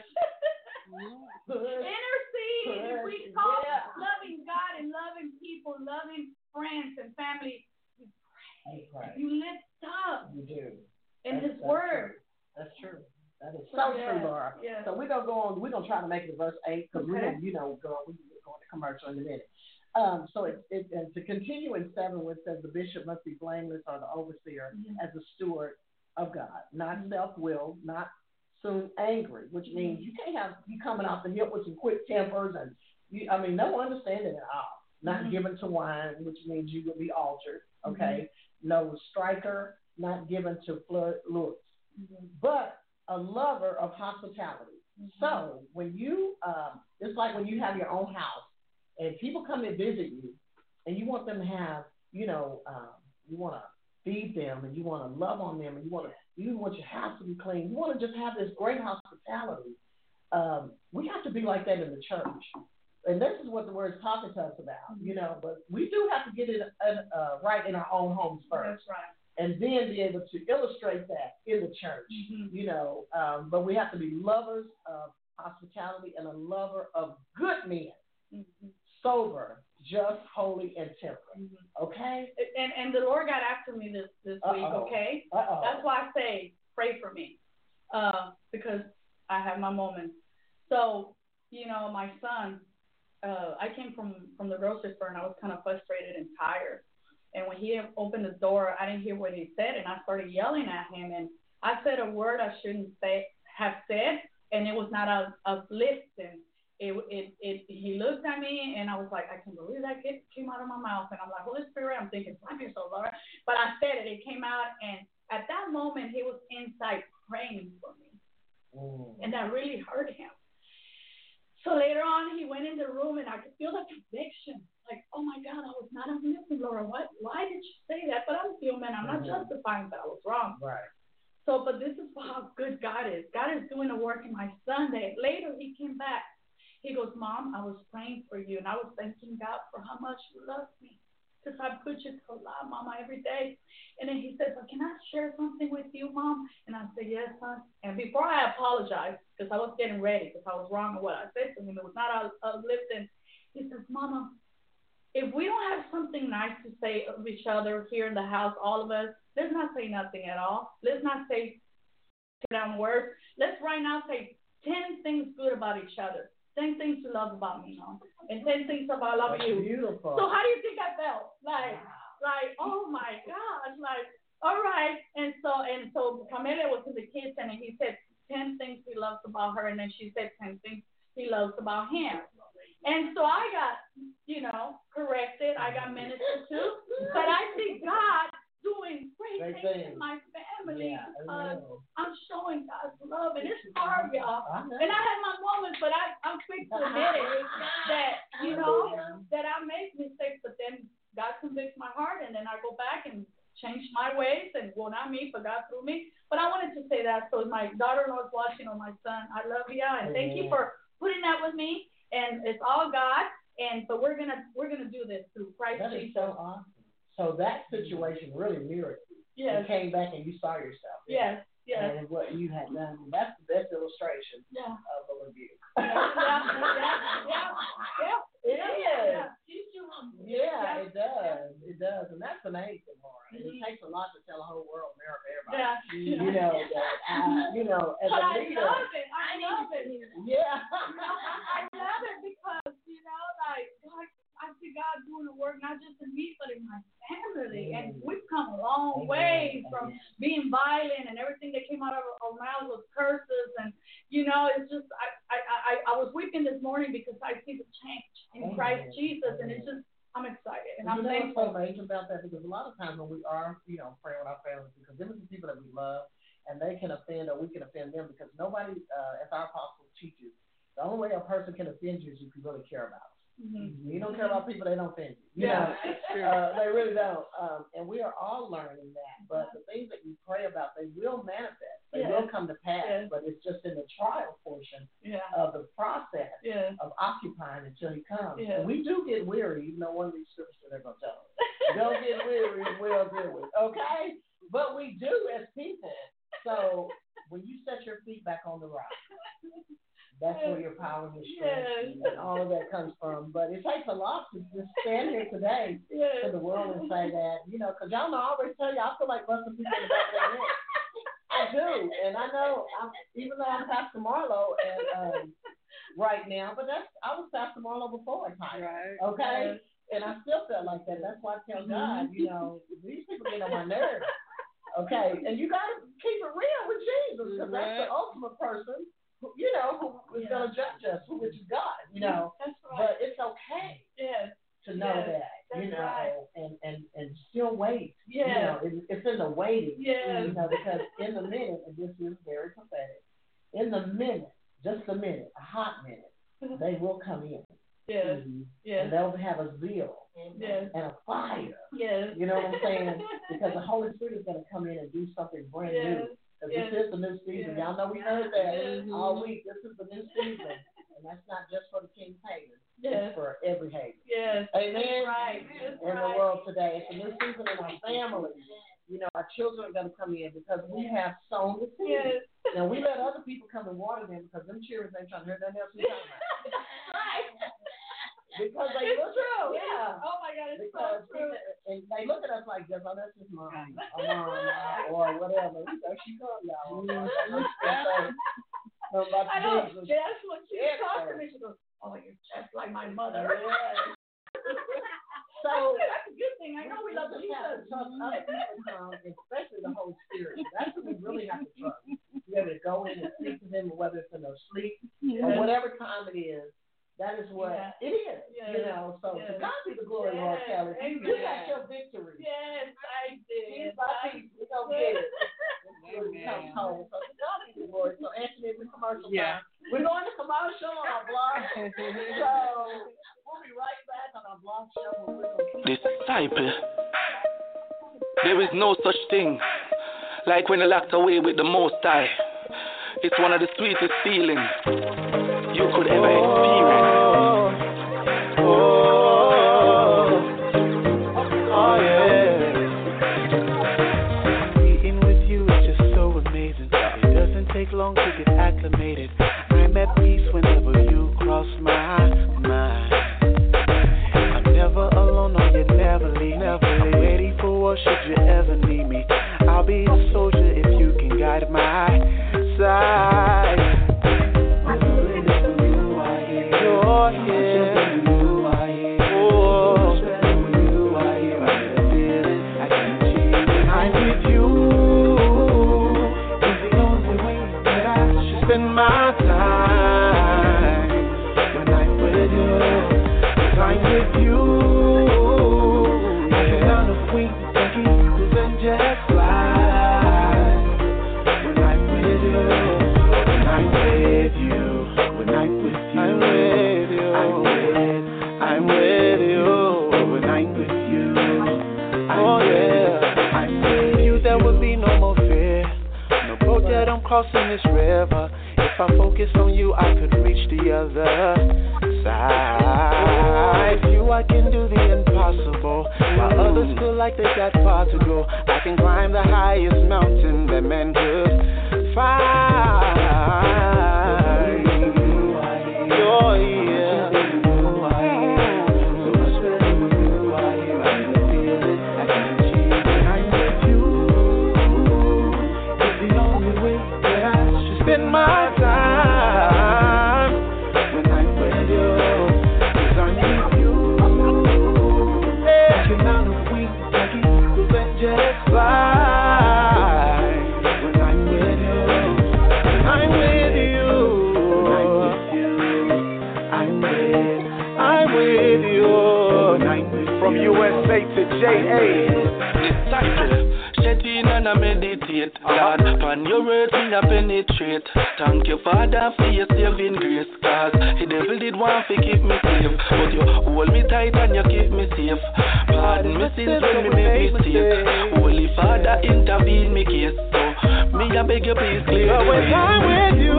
Intercede. If we talk yeah. loving God and loving people, loving friends and family, you pray. Right. You lift up. You do. In that's, His that's Word. True. That's true. That is so yeah, true, Laura. Yeah. So we're going to go on. We're going to try to make it verse eight because okay. we're going to, you know, go, we're going to commercial in a minute. Um, so it, it, and to continue in seven, where it says the bishop must be blameless or the overseer mm-hmm. as a steward of God, not mm-hmm. self-willed, not soon angry, which mm-hmm. means you can't have you coming off the hip with some quick tempers and, you, I mean, no understanding at all. Not mm-hmm. given to wine, which means you will be altered, okay? Mm-hmm. No striker. Not given to flirt looks, mm-hmm. but a lover of hospitality. Mm-hmm. So when you, um, it's like when you have your own house and people come and visit you and you want them to have, you know, um, you want to feed them and you want to love on them and you want to, you want your house to be clean. You want to just have this great hospitality. Um, we have to be like that in the church. And this is what the word is talking to us about, mm-hmm. you know, but we do have to get it uh, right in our own homes first. That's right. And then be able to illustrate that in the church, mm-hmm. you know. Um, but we have to be lovers of hospitality and a lover of good men, mm-hmm. sober, just, holy, and temperate. Mm-hmm. Okay? And and the Lord got after me this, this week, okay? Uh-oh. That's why I say pray for me uh, because I have my moments. So, you know, my son, uh, I came from, from the grocery store and I was kind of frustrated and tired. And when he opened the door, I didn't hear what he said, and I started yelling at him. And I said a word I shouldn't say, have said, and it was not a uplifting. It, it, it, he looked at me, and I was like, I can't believe that kid came out of my mouth. And I'm like, Holy Spirit, I'm thinking, why me so Lord? But I said it. It came out, and at that moment, he was inside praying for me, mm. and that really hurt him. So later on, he went in the room, and I could feel the conviction. Like, oh, my God, I was not uplifting, Laura. What? Why did you say that? But I'm human. I'm not mm-hmm. justifying that I was wrong. Right. So, but this is how good God is. God is doing the work in my son. Later, he came back. He goes, Mom, I was praying for you, and I was thanking God for how much you love me. Because I put you to Allah, Mama, every day. And then he said, well, can I share something with you, Mom? And I said, yes, son. And before I apologized, because I was getting ready, because I was wrong in what I said to him, it was not uplifting. He says, Mama, if we don't have something nice to say of each other here in the house, all of us, let's not say nothing at all. Let's not say down words. Let's right now say ten things good about each other. ten things to love about me, Mom. And ten things about love you. Beautiful. So how do you think I felt? Like, wow. like, oh my gosh, like, all right. And so and so Camila was in the kitchen, and he said ten things he loves about her, and then she said ten things he loves about him. And so I got, you know, corrected. I got ministered to. But I see God doing great things, things in my family yeah, because I'm showing God's love. And it's hard, y'all. And I have my moments, but I, I'm quick to admit it that, you know, that I make mistakes, but then God convicts my heart, and then I go back and change my ways, and well, not me, but God through me. But I wanted to say that so my daughter-in-law is watching, or my son, I love you, and thank you for putting that with me. And it's all God, and so we're gonna we're gonna do this through Christ that Jesus. Is so awesome. So that situation really mirrored you. Yes. You came back and you saw yourself. Yes. Yes. And what you had done. That's the best illustration yeah. of a rebuke. Yeah. Yeah. Yeah. Yeah. Yeah. It yeah. is. Yeah. Yeah, yeah, it does. It does, and that's amazing, Laura. Mm-hmm. It takes a lot to tell a whole world, America, everybody. Yeah. You know that. Uh, you know, as but a I leader. love it. I love it. Yeah. I love it because you know, like, like I see God doing the work not just in me, but in my family, mm-hmm. and we've come a long mm-hmm. way from mm-hmm. being violent, and everything that came out of our mouths was curses, and you know, it's just I I I, I was weeping this morning because I see the change in mm-hmm. Christ Jesus, mm-hmm. and it's just. I'm excited, and you I'm know thankful. what's so amazing about that? Because a lot of times when we are, you know, praying with our families, because them are the people that we love, and they can offend or we can offend them, because nobody, uh, as our apostle teaches, the only way a person can offend you is if you really care about them. Mm-hmm. You don't care about people, they don't offend you. You yeah, know, uh, they really don't. Um, and we are all learning that. But the things that you pray about, they will manifest. They yeah. will come to pass. Yeah. But it's just in the trial portion yeah. of the process yeah. of occupying until he comes. Yeah. And we do get weary, even though one of these scriptures they're going to tell us. Don't get weary and well do it. Okay? But we do as people. So when you set your feet back on the rock, that's where your power and your strength yes. and all of that comes from. But it takes a lot to just stand here today yes. to the world and say that, you know, because y'all know I always tell you, I feel like busting people in the back of their head. I do. And I know, I'm, even though I'm Pastor Marlo and, um, right now, but that's I was Pastor Marlo before at times. Right. Okay? Yes. And I still felt like that. That's why I tell God, you know, these people get on my nerves. Okay? And you got to keep it real with Jesus, because right. that's the ultimate person. You know, who is yeah. going to judge us, which is God, you know. That's right. But it's okay yes. to know yes. that, That's you know, right. and, and, and still wait. Yes. You know, it, it's in the waiting, yes. you know, because in the minute, and this is very prophetic, in the minute, just a minute, a hot minute, they will come in. Yes. Mm-hmm. Yes. And they'll have a zeal yes. and a fire. Yes. You know what I'm saying? Because the Holy Spirit is going to come in and do something brand yes. new. Yes. This is the new season. Yes. Y'all know we heard that yes. all week. This is the new season. And that's not just for the king's haters. Yes. It's for every hater. Yes. Amen? That's right. That's in right. the world today. It's a new season in our families. You know, our children are going to come in because we have sown the seed. Yes. Now, we let other people come and water them because them cheerers ain't trying to hear nothing else we're talking about. Right. Because they it's look true. Yeah. Oh my God, it's because so true. And they look at us like this. Oh, that's his mom, or mom, or whatever. There she comes, y'all. I know. That's what she talks to me. She goes, "Oh, you're just like my mother." Yeah. So that's a good thing. I know we love Jesus. Have to trust other people, especially the Holy Spirit. That's what we really have to trust. You have to go in and speak to them, whether it's in their sleep yeah. or whatever time it is. That is what yeah. it is, yes. you know. So yes. to God be the glory, yes. Lord Kelly. Amen. You got your victory. Yes, I did. Piece by piece, we gonna get it. comes home. So God be the glory. So Anthony, it's a commercial Yeah. time. We're going to commercial on our blog. So we'll be right back on our blog show. Where we're going to Disciple. There is no such thing like when you're locked away with the Most High. It's one of the sweetest feelings you could ever experience. Oh, oh yeah. Being with you is just so amazing. It doesn't take long to get acclimated. I'm at peace whenever you cross my mind. I'm never alone, no, you never leave. Never I'm ready for war should you ever need me. I'll be a soldier if you can guide my side. You're here. My time when I'm with you, 'cause I'm with you. Yeah. Down the wings and eagles and just fly. When I'm with you, when I'm with you, when I'm with you, I'm with you. I'm with, I'm with you. When I'm with you, I'm oh yeah, I'm with you. There will be no more fear, no boat that I'm crossing this river. If I focus on you, I could reach the other side. With you, I can do the impossible. While others feel like they got far to go, I can climb the highest mountain that man could find. You're here. So much better when you are here. I can feel it, I can achieve it. I'm with you. It's the only way that I should spend my time when I'm with you, 'cause I'm with you. Yeah. Can out of wings like eagles and just fly. When I'm with you, when I'm with you, when I'm with you, I'm with, I'm with you. When I'm with From U S A to J A. Disciple. Shetting and I meditate, Lord, upon your words me I penetrate. Thank you, Father, for your saving grace, 'cause the devil did want to keep me safe, but you hold me tight and you keep me safe. Pardon me sins when me make mistake. Holy Father, intervene me case, so me I beg you please clear the way. When I'm with you,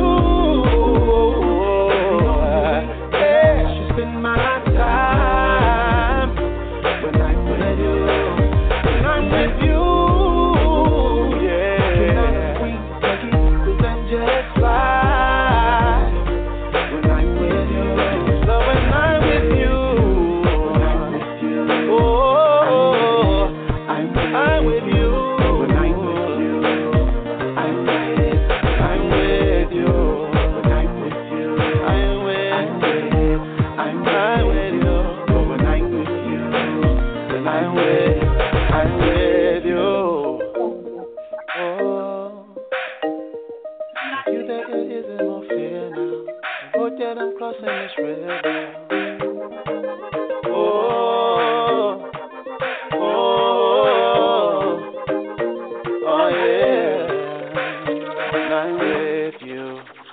yeah, she spend my time. When I'm with you, when I'm with you. Just fly when I'm with you. So when I'm with you, when I'm with you, oh, I'm with, I'm with you. When I'm with you, I'm with, I'm with you. When I'm with you, I'm with, I'm with, I'm with you. But when I'm with you, then I'm with, I'm with you. That I'm crossing this river. Oh, oh, oh yeah, and I'm with you.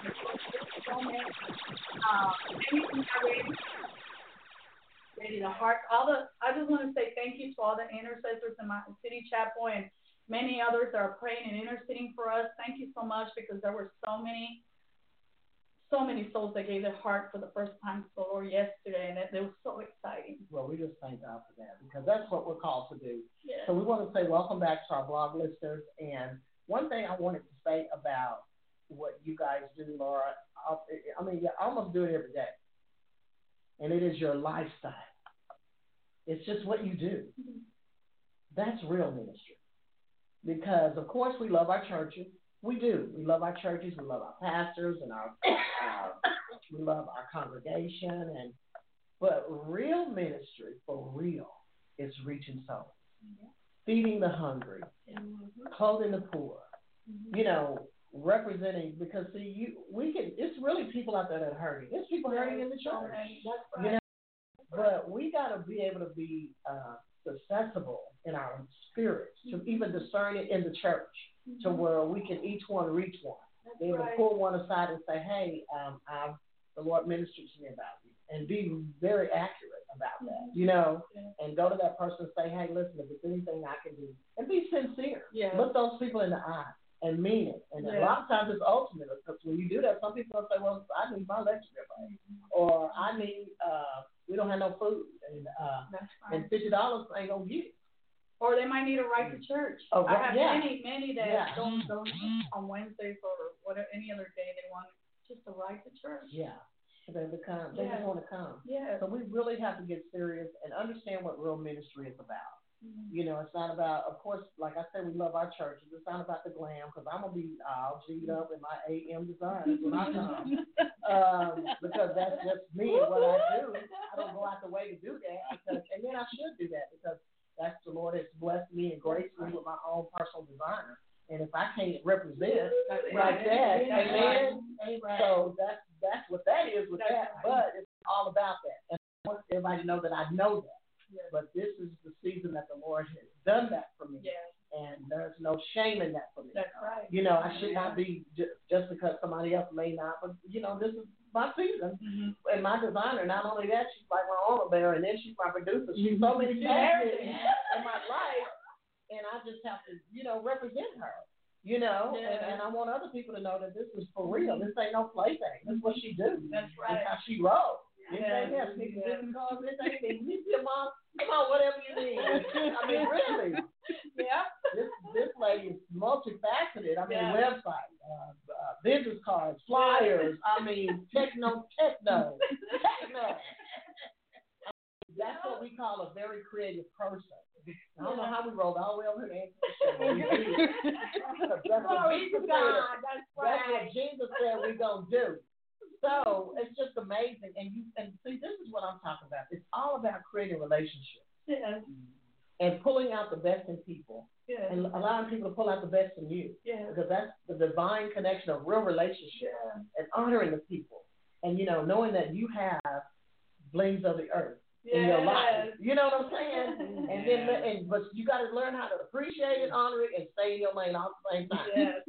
Ready to heart. All the. I just want to say thank you to all the intercessors in Mountain City Chapel and many others that are praying and interceding for us. Thank you so much, because there were so many. So many souls that gave their heart for the first time to the Lord yesterday, and it, it was so exciting. Well, we just thank God for that, because that's what we're called to do. Yes. So we want to say welcome back to our blog listeners. And one thing I wanted to say about what you guys do, Laura, I, I mean, you almost do it every day, and it is your lifestyle. It's just what you do. Mm-hmm. That's real ministry, because, of course, we love our churches. We do. We love our churches. We love our pastors and our, uh, we love our congregation. And but real ministry, for real, is reaching souls, mm-hmm. feeding the hungry, mm-hmm. clothing the poor. Mm-hmm. You know, representing, because see, you we can. It's really people out there that are hurting. There's people yes. hurting in the church. That's right. You know, but we got to be able to be uh, accessible in our spirits to even discern it in the church. to where we can each one reach one. That's They would right. pull one aside and say, hey, um, I've, the Lord ministered to me about you, and be very accurate about that, you know, Yeah. and go to that person and say, hey, listen, if there's anything I can do, and be sincere. Yeah. Look those people in the eye and mean it. And a Yeah. lot of times it's ultimate, because when you do that, some people will say, well, I need my electric bill, or I need, uh, we don't have no food, and uh, That's right. and fifty dollars ain't gonna get it. Or they might need a ride to church. Oh, I have yeah. many, many that Yeah. don't go on Wednesdays or whatever, any other day they want just a ride to church. Yeah, they become, they Yeah. just want to come. Yeah. So we really have to get serious and understand what real ministry is about. Mhm. You know, it's not about, of course, like I said, we love our churches. It's not about the glam, because I'm going to be all G'd up in my A M design when I come. um, because that's just me and what I do. I don't go out the way to do that, because, and then I should do that, because that's the Lord has blessed me and graced me with my own personal designer. And if I can't represent like that, amen. So that's that's what that is with that. But it's all about that. And I want everybody to know that I know that. Yeah. But this is the season that the Lord has done that for me. Yeah. And there's no shame in that for me. That's right. You know, I should not be ju- just because somebody else may not, but, you know, this is my season. Mm-hmm. And my designer, not only that, she's like my armor bearer, and then she's my producer. She's so many facets in my life, and I just have to, you know, represent her. You know, Yeah. and, and I want other people to know that this is for real. This ain't no plaything. This is what she do. That's right. That's how she rolls. Yeah. Anything else, people didn't call this anything. You need your mom. Come on, whatever you need. I mean, really. Yeah. This this lady is multifaceted. I mean, Yeah. website, uh, uh, business cards, flyers. I mean, techno, techno, techno. That's what we call a very creative person. I don't know how we rolled all the way over here to answer the show, but we did. That's what Jesus said. That's That's what Jesus said we're going to do. So it's just amazing. And you and see, this is what I'm talking about. It's all about creating relationships Yes. and pulling out the best in people Yes. and allowing people to pull out the best in you. Yes. Because that's the divine connection of real relationship Yeah. and honoring the people. And, you know, knowing that you have blings of the earth in your life. You know what I'm saying? And then, let- and but you got to learn how to appreciate it, honor it, and stay in your lane all at the same time. Yes.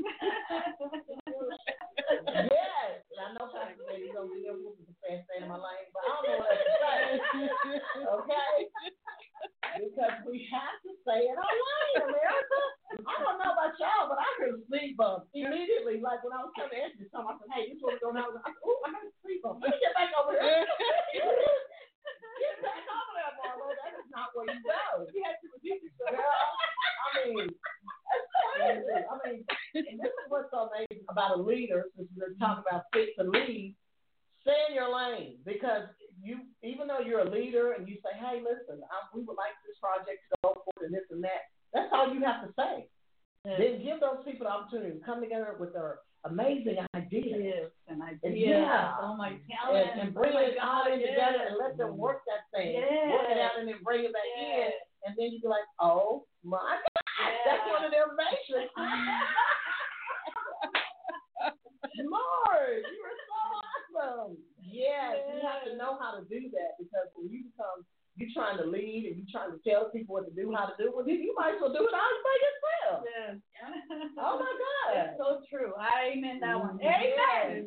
Yes. And I know Pastor said he's going to be there with me to stay in my lane, but I don't know what else to say. Okay? Because we have to stay in our lane, America. I don't know about y'all, but I heard speed bump immediately. Like when I was telling Anthony something, I said, hey, this is what's going on. I said, oh, I heard a speed bump. Let me get back over here. Get back over there, Marlo. That is not where you go. You have to repeat yourself. I mean, that's crazy. I mean, and this is what's so amazing about a leader, since we're talking about fit to lead. Stay in your lane, because you, even though you're a leader and you say, hey, listen, I, we would like this project to go forward and this and that, that's all you have to say. Yeah. Then give those people the opportunity to come together with their amazing ideas. Yes. And ideas. And yeah. Oh, my talent. And, and bring oh it all in yes. together and let them work that thing. Yes. Work it out and then bring it back Yes. in. And then you be like, oh, my God, Yes. that's one of their matrix. Lord, you are so awesome. Yes, yes, you have to know how to do that, because when you become, you're trying to lead and you're trying to tell people what to do, how to do it, well, you might as well do it all by yourself. Yes. Oh, my God. That's so true. I amen that one. Yes. Amen.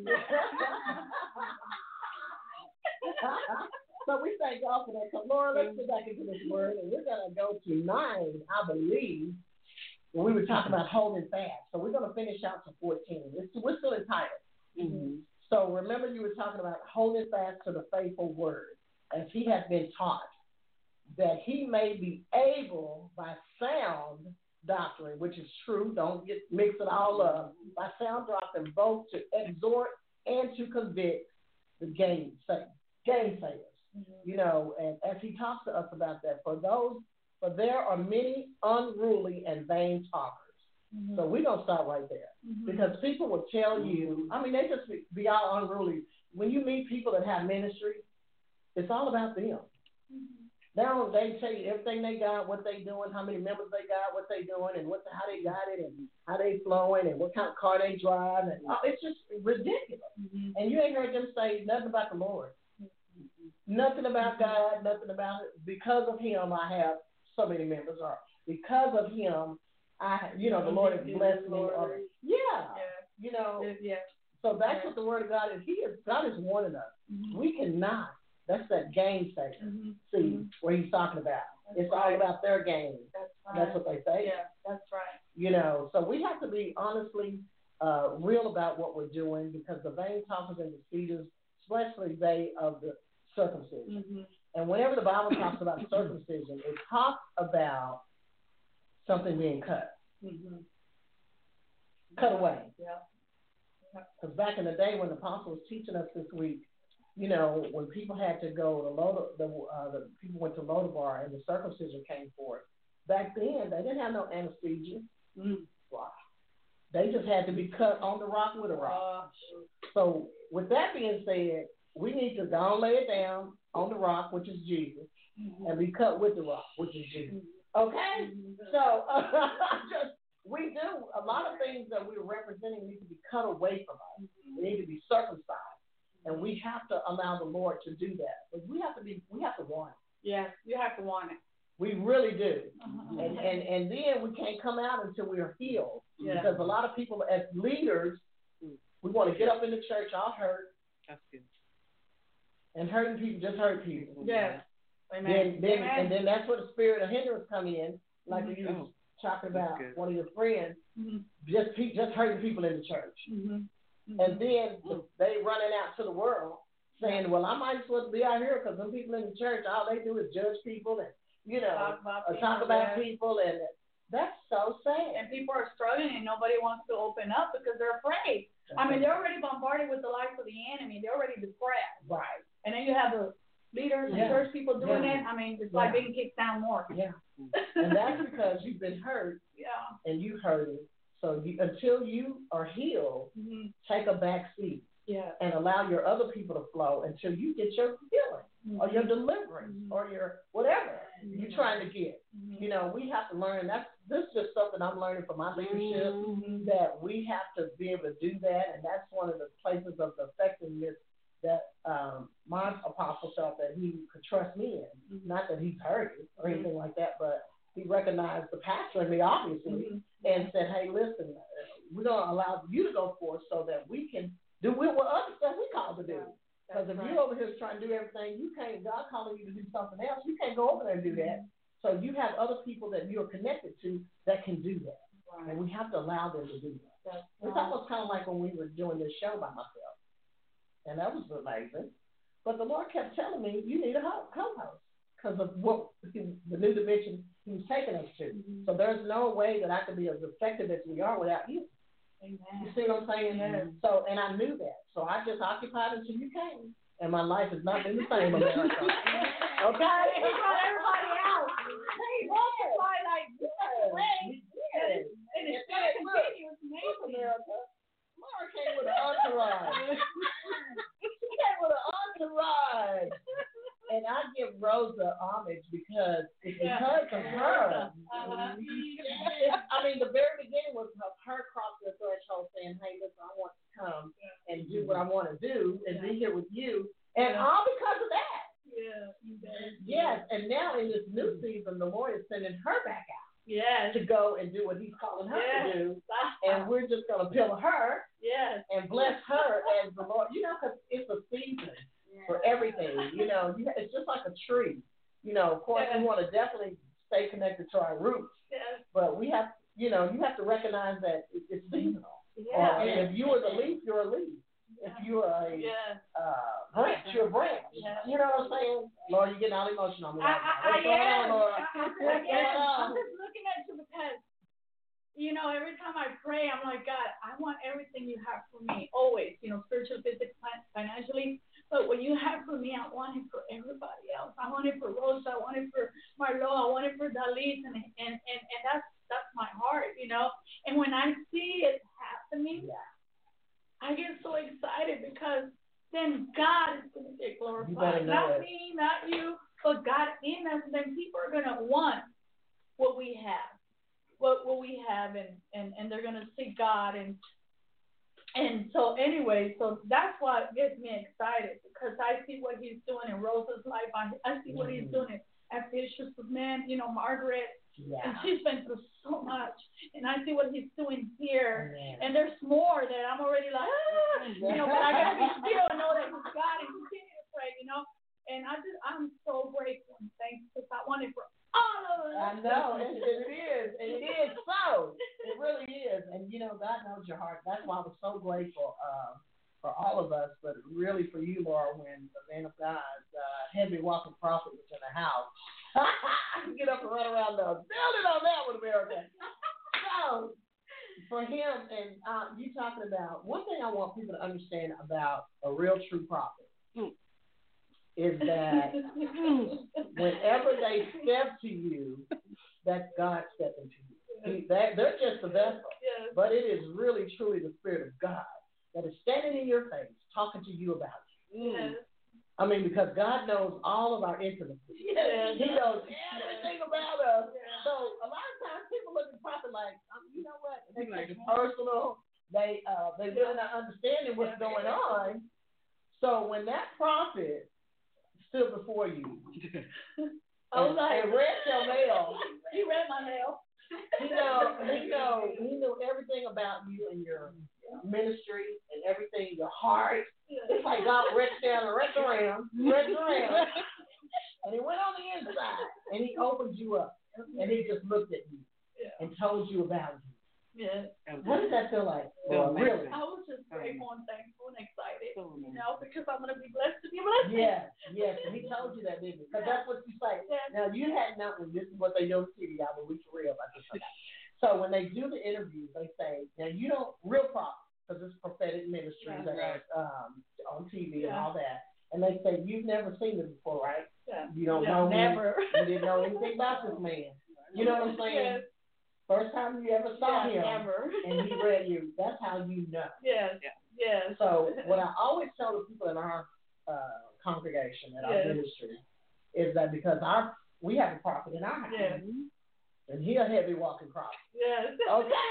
So we thank God for that. So, Laura, let's get back into this word, and we're going to go to nine, I believe, when we were talking about holding fast. So we're going to finish out to fourteen. It's, we're still entitled. Mm-hmm. So remember, you were talking about holding fast to the faithful word, as he has been taught, that he may be able by sound doctrine, which is true, don't get mix it all up, by sound doctrine both to exhort and to convict the gainsay, gainsayers. Mm-hmm. You know, and as he talks to us about that, for those, for there are many unruly and vain talkers. Mm-hmm. So we're going to start right there. Mm-hmm. Because people will tell you, I mean, they just be, be all unruly. When you meet people that have ministry, it's all about them. Mm-hmm. They don't, they tell you everything they got, what they doing, how many members they got, what they doing, and what the, how they got it, and how they flowing, and what kind of car they drive, and oh, it's just ridiculous. Mm-hmm. And you ain't heard them say nothing about the Lord, mm-hmm. nothing about God, nothing about it. Because of him, I have so many members. Or because of him, I, you know, the Lord has blessed me. Or, yeah, yeah, you know. Yeah. So that's what the Word of God is. He is God is warning us. Mm-hmm. We cannot. That's that game saver. Mm-hmm. See mm-hmm. what he's talking about. That's it's right. all about their game. That's right. That's what they say. Yeah, that's right. You know, so we have to be honestly uh, real about what we're doing, because the vain talkers and deceivers, especially they of the circumcision. Mm-hmm. And whenever the Bible talks about circumcision, it talks about something being cut, mm-hmm. cut away. Yeah. Because back in the day when the apostle was teaching us this week, you know, when people had to go to Loda, the, uh, the people went to Lodabar and the circumcision came forth. Back then, they didn't have no anesthesia. Mm. Wow. They just had to be cut on the rock with a rock. Uh, so with that being said, we need to go and lay it down on the rock, which is Jesus, mm-hmm. and be cut with the rock, which is Jesus. Okay? Mm-hmm. So uh, just we do a lot of things that we're representing need to be cut away from us. Mm-hmm. They need to be circumcised, and we have to allow the Lord to do that. But we have to be, we have to want it. Yes, you have to want it. We really do, uh-huh. and, and and then we can't come out until we're healed. Yeah. Because a lot of people, as leaders, we want to get up in the church all hurt. That's good. And hurting people just hurt people. Yeah. Amen. Then, then, Amen. And then that's where the spirit of hindrance come in, like mm-hmm. you was talking about one of your friends, mm-hmm. just just hurting people in the church. Mm-hmm. Mm-hmm. And then mm-hmm. they running out to the world saying, well, I might as well be out here because some people in the church, all they do is judge people and, you know, talk about, uh, people, talk about yeah. people. And that's so sad. And people are struggling and nobody wants to open up because they're afraid. That's I mean, they're already bombarded with the lies of the enemy. They're already depressed. Right. And then you have the leaders and yeah. church people doing yeah. it. I mean, it's yeah. like being kicked down more. Yeah. And that's because you've been hurt. Yeah. And you hurting. So you, until you are healed, mm-hmm. take a back seat. Yeah. And allow your other people to flow until you get your healing mm-hmm. or your deliverance mm-hmm. or your whatever mm-hmm. you're trying to get. Mm-hmm. You know, we have to learn. That's this is just something I'm learning from my leadership mm-hmm. that we have to be able to do that, and that's one of the places of the effectiveness that um, my apostle felt that he could trust me in. Mm-hmm. Not that he's heard it or anything mm-hmm. like that, but he recognized the pastor in me, obviously, mm-hmm. and said, hey, listen, we're going to allow you to go forth so that we can do what other stuff we called to do. Because if right. you're over here trying to do everything, you can't, God calling you to do something else, you can't go over there and do that. So you have other people that you're connected to that can do that. Right. And we have to allow them to do that. That's it's right. almost kind of like when we were doing this show by myself. And that was amazing. But the Lord kept telling me, you need a co-host because of what the new dimension he was taking us to. Mm-hmm. So there's no way that I could be as effective as we are without you. Amen. You see what I'm saying? Yes. So, and I knew that. So I just occupied until you came. And my life has not been the same, America. Okay? He brought everybody out. He multiplied like this. Yes. And it's going to continue. It's amazing. America. Laura came with an entourage. She came with an entourage. And I give Rosa homage because it's because of her. Uh-huh. I mean, the very beginning was her crossing the threshold saying, hey, listen, I want to come and do what I want to do and be here with you. And all because of that. Yeah. Yes. And now in this new season, the Lord is sending her back out. Yes. To go and do what he's calling her yes. to do. And we're just going to pillar her. Yes. And bless her as the Lord. You know, because it's a season. For everything, you know, you, it's just like a tree. You know, of course, yeah. we want to definitely stay connected to our roots. Yeah. But we have, you know, you have to recognize that it, it's seasonal. Yeah. Uh, and if you are the leaf, you're a leaf. Yeah. If you are a yeah. uh, branch, you're a branch. Yeah. You know what I'm saying? Lord, you're getting all emotional on me. I, I, What's going I on, Lord? I, I, I, I'm just looking at you because, you know, every time I pray, I'm like, God, I want everything you have for me, always, you know, spiritual, physical, financially. But what you have for me, I want it for everybody else. I want it for Rosa. I want it for Marlo. I want it for Dalit. And, and, and, and that's that's my heart, you know. And when I see it happening, yeah. I get so excited because then God is going to get glorified. Not it. me, not you, but God in us. And then people are going to want what we have, what what we have, and, and, and they're going to see God. And And so anyway, so that's what gets me excited because I see what he's doing in Rosa's life. I, I see what he's doing at Fishers of Men, you know, Margaret, Yeah. And she's been through so much. And I see what he's doing here. Amen. And there's more that I'm already like, ah, you know, but I got to be still and know that he's God and continue to pray, you know. And I just, I'm so grateful and thankful because I want it for all of us. I know, and it is, and it is so. It really is. And, you know, God knows your heart. That's why I was so grateful uh, for all of us, but really for you, Laura, when the man of God, uh, heavy walking prophet, was in the house. I can get up and run around the building on that one, America. So, for him, and uh, you talking about, one thing I want people to understand about a real true prophet mm. is that whenever they step to you, that's God stepping to you. He, that, they're just a vessel, yes. but it is really, truly the Spirit of God that is standing in your face, talking to you about you. Yes. I mean, because God knows all of our intimacy. Yes. He knows everything about us. Yes. So a lot of times people look at the prophet like, um, you know what? They take it personal. They uh, they really not understanding what's going on. So when that prophet stood before you, I was and, like, and read your mail, he read my mail. He know, he know, he knew everything about you and your ministry and everything, your heart. It's like God reached down and reached around, reached around, and he went on the inside and he opened you up and he just looked at you and told you about you. Yeah. What does that feel like? Well, really? I was just grateful and thankful and excited, you know, because I'm going to be blessed to be blessed. Yes, yes, and he told you that, didn't he? Because that's what you say. Yeah. Now, you had nothing. This is what they do on T V, y'all, but we for real about this. So when they do the interviews, they say, now you don't, real prophet, because it's prophetic ministries Yeah, right. um, on T V yeah. and all that, and they say, you've never seen this before, right? Yeah. You don't yeah, know never. him. You didn't know anything about this man. You know what I'm saying? Yes. First time you ever saw yeah, him, never. and he read you, that's how you know. Yes, yes. So what I always tell the people in our uh, congregation, in our yes. ministry, is that because our we have a prophet in our house, yes. and he a heavy walking prophet. Yes. Okay.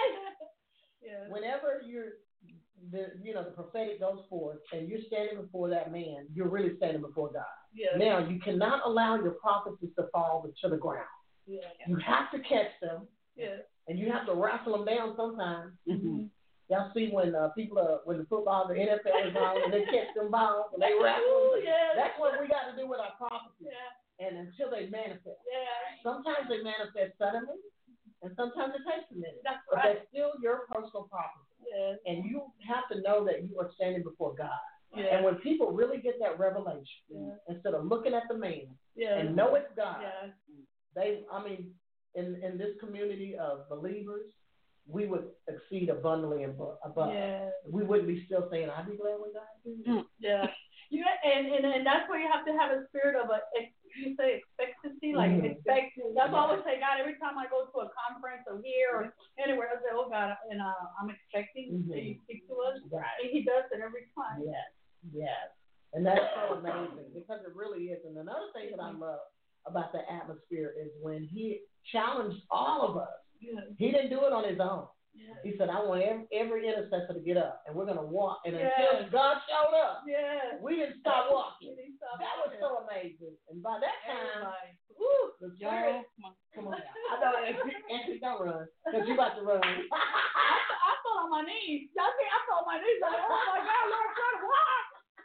yes. Whenever you're, the you know the prophetic goes forth, and you're standing before that man, you're really standing before God. Yes. Now you cannot allow your prophecies to fall to the ground. Yes. You have to catch them. Yes. And you have to wrestle them down sometimes. Mm-hmm. Y'all see when uh, people are, when the football, the N F L is on, and they catch them balls and they wrestle. Ooh, yes. That's what we got to do with our prophecies. Yeah. And until they manifest. Yeah. Sometimes they manifest suddenly, and sometimes it takes a minute. That's but right. that's still your personal prophecy. Yes. And you have to know that you are standing before God. Yes. And when people really get that revelation, yes. instead of looking at the man yes. and know it's God, yes. they, I mean, In, in this community of believers, we would exceed abundantly above. Yes. We wouldn't be still saying, "I'd be glad when God do this." Yeah, you and, and and that's where you have to have a spirit of a you say expectancy, like mm-hmm. expect. That's why I always say, God, every time I go to a conference or here or anywhere, I say, "Oh God," and uh, I'm expecting mm-hmm. that you speak to us, right. and He does it every time. Yes, yes, and that's so amazing because it really is. And another thing that I love about the atmosphere is when He challenged all of us. Yes. He didn't do it on his own. Yes. He said, I want every, every intercessor to get up, and we're going to walk. And yes. until God showed up, yes. we didn't stop walking. Didn't stop that walking. was so amazing. And by that time, woo, the spirit, come on now. I know, Anthony, don't run, because you're about to run. I, I fell on my knees. Y'all think I fell on my knees? Like, oh my God, Lord, try to walk.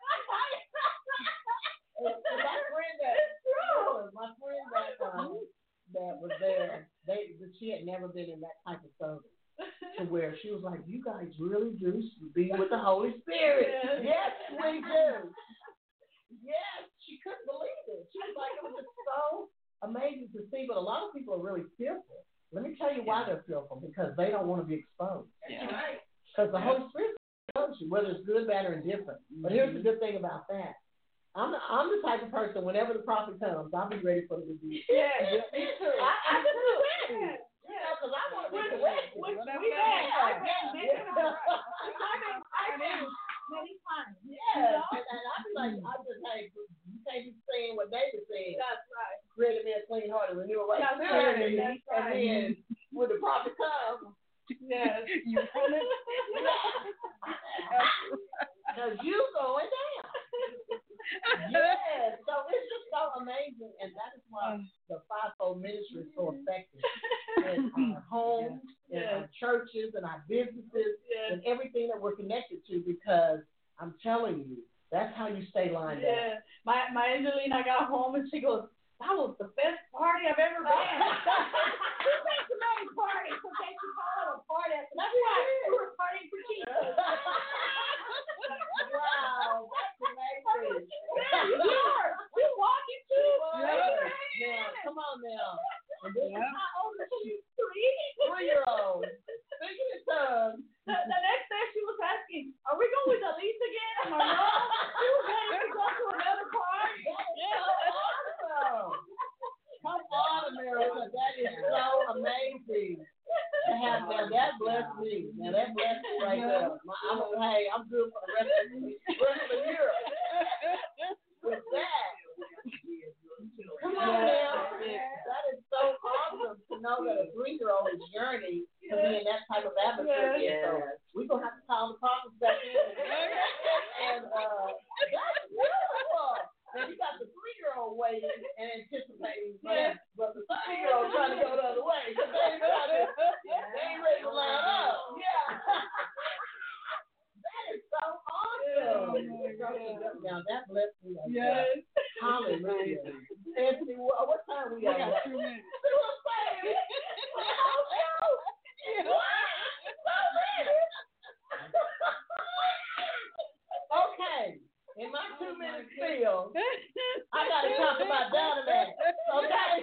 and, and my friend that, my friend that, um, that was there, they she had never been in that type of service to where she was like, you guys really do be with the Holy Spirit. Yes, yes we do. Yes, she couldn't believe it. She was like, it was just so amazing to see, but a lot of people are really fearful. Let me tell you why they're fearful, because they don't want to be exposed. Yeah. Right. Because the Holy Spirit knows you, whether it's good, bad, or indifferent. Mm-hmm. But here's the good thing about that. I'm the, I'm the type of person, whenever the prophet comes, I'll be ready for the rebuke. Yeah, yeah, me too. I, I just do it. You know, because I want to be corrected. We have been, I've been, I've been, I've been many times. Yeah, and, and I be like, I just, hey, you can't be saying what David said. That's right. Create me a clean heart and renew a right spirit in me. That's right. And then when the prophet comes, yes, you coming? Because you going down. Yes, so it's just so amazing amazing, and that is why the fivefold ministry is so effective in our homes, in Yes. our churches, and our businesses, Yes. and everything that we're connected to. Because I'm telling you, that's how you stay lined up. Yeah. My my Angelina got home and she goes, "That was the best party I've ever been." She went to many parties, okay? She called it a party. That's why we were partying for Jesus. Wow, that's amazing. Yeah, you are. You walking too. Yeah. Now, come on now. And this is How old is she? Three. three-year-old. Speaking in tongues. The, the next day she was asking, "Are we going with Elise again?" I'm like, "No." She was ready to go to another party. Awesome. Come on, America. That is so amazing. To have now that blessed me. Now that blessed me right there. My, I'm, hey, I'm good for the rest of the, rest of the year. With that, come on now. That is so awesome to know that a three-year-old is journeying to be in that type of atmosphere. Yes. So we gonna have to call the prophets back in. And uh, that's beautiful. Now you got the three-year-old waiting and anticipating, Yes. but the three-year-old trying to go the other way. So they ain't ready, they ain't ready to line up. Yeah. That is so awesome. Now that blessed me. Like Yes. that. Hallelujah. Anthony, what, what time we got? We got two minutes. See what I'm saying? Okay. In my two minute spiel, I got to talk about Dynamax. Okay?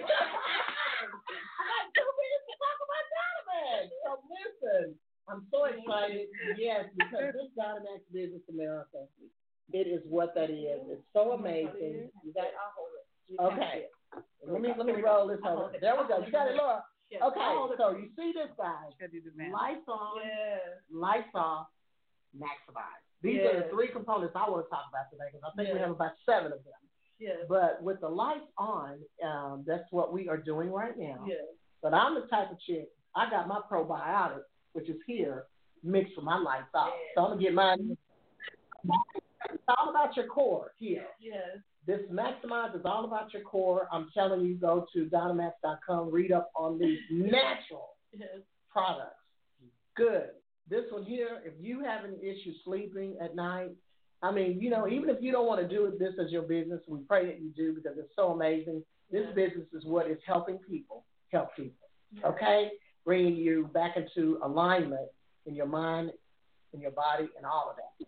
I got two minutes to talk about Dynamax. So listen, I'm so excited. Yes, because this Dynamax Business America, it is what that is. It's so amazing. You got okay. Let me let me roll this over. There we go. You got it, Laura. Okay. So you see this guy? Lights on. Yes. Lights off. Maximize. These Yes. are the three components I want to talk about today because I think we Yes. have about seven of them. Yes. But with the lights on, um, that's what we are doing right now. Yes. But I'm the type of chick, I got my probiotic, which is here, mixed with my lights off. Yes. So I'm going to get mine. It's all about your core here. Yes. This Maximize is all about your core. I'm telling you, go to Dynamax dot com, read up on these natural Yes. products. Good. This one here, if you have an issue sleeping at night, I mean, you know, even if you don't want to do this as your business, we pray that you do because it's so amazing. This Yes. business is what is helping people, help people, okay? Bringing you back into alignment in your mind, in your body, and all of that.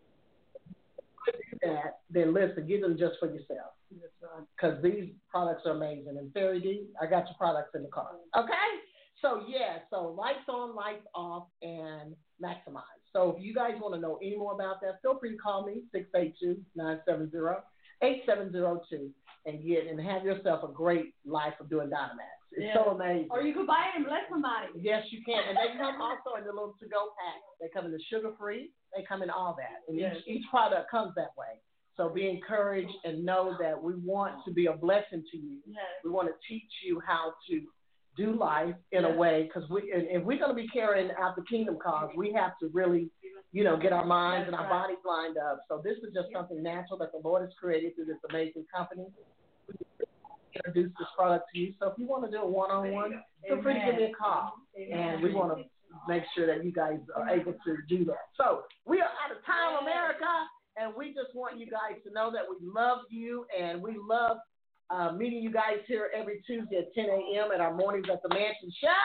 If you do that, then listen, get them just for yourself because these products are amazing. And Fairy D, I got your products in the car, okay? So, yeah, so lights on, lights off, and Maximize. So if you guys want to know any more about that, feel free to call me, six eight two, nine seven zero, eight seven zero two, and get and have yourself a great life of doing Dynamax. It's Yeah. so amazing. Or you could buy it and bless somebody. Yes, you can. And they come also in the little to-go pack. They come in the sugar-free. They come in all that. And Yes. each, each product comes that way. So be encouraged and know that we want to be a blessing to you. Yes. We want to teach you how to do life in Yes. a way, because we, and if we're going to be carrying out the kingdom cause, we have to really, you know, get our minds and our That's right. bodies lined up. So this is just something natural that the Lord has created through this amazing company. We introduce this product to you. So if you want to do a one-on-one, feel free to give me a call. And we want to make sure that you guys are able to do that. So we are out of time, America, and we just want you guys to know that we love you and we love Uh, meeting you guys here every Tuesday at ten a.m. at our Mornings at the Mansion show.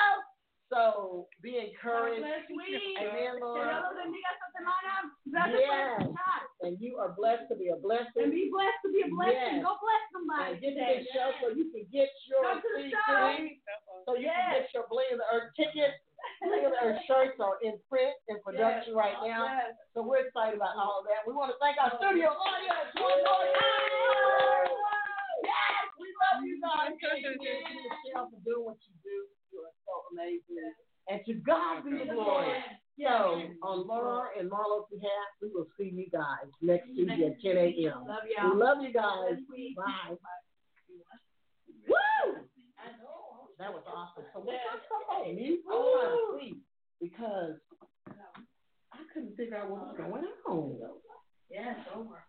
So be encouraged. Blessed week. Amen, Que Lord. Dios los bendiga esta semana. Gracias Yes. por escuchar. And you are blessed to be a And blessing. be blessed to be a blessing. Yes. Go bless somebody And get to today. this show so you can get your Come to the C show. D, so you Yes. can get your Bling of the Earth tickets. Bling of the Earth shirts are in print, in production Yes. right now. Yes. So we're excited about all of that. We want to thank our studio audience one more time. Yes, we love you guys. Thank you, Michelle, for doing what you do. You are so amazing. And to God be the glory. So, on Laura and Marlo's behalf, we will see you guys next Tuesday at ten a.m. Love We y'all. love you guys. Blessed week. Bye. Woo! That was awesome. So we got some home. You were sleep because I couldn't figure out what was going on. Yes, over.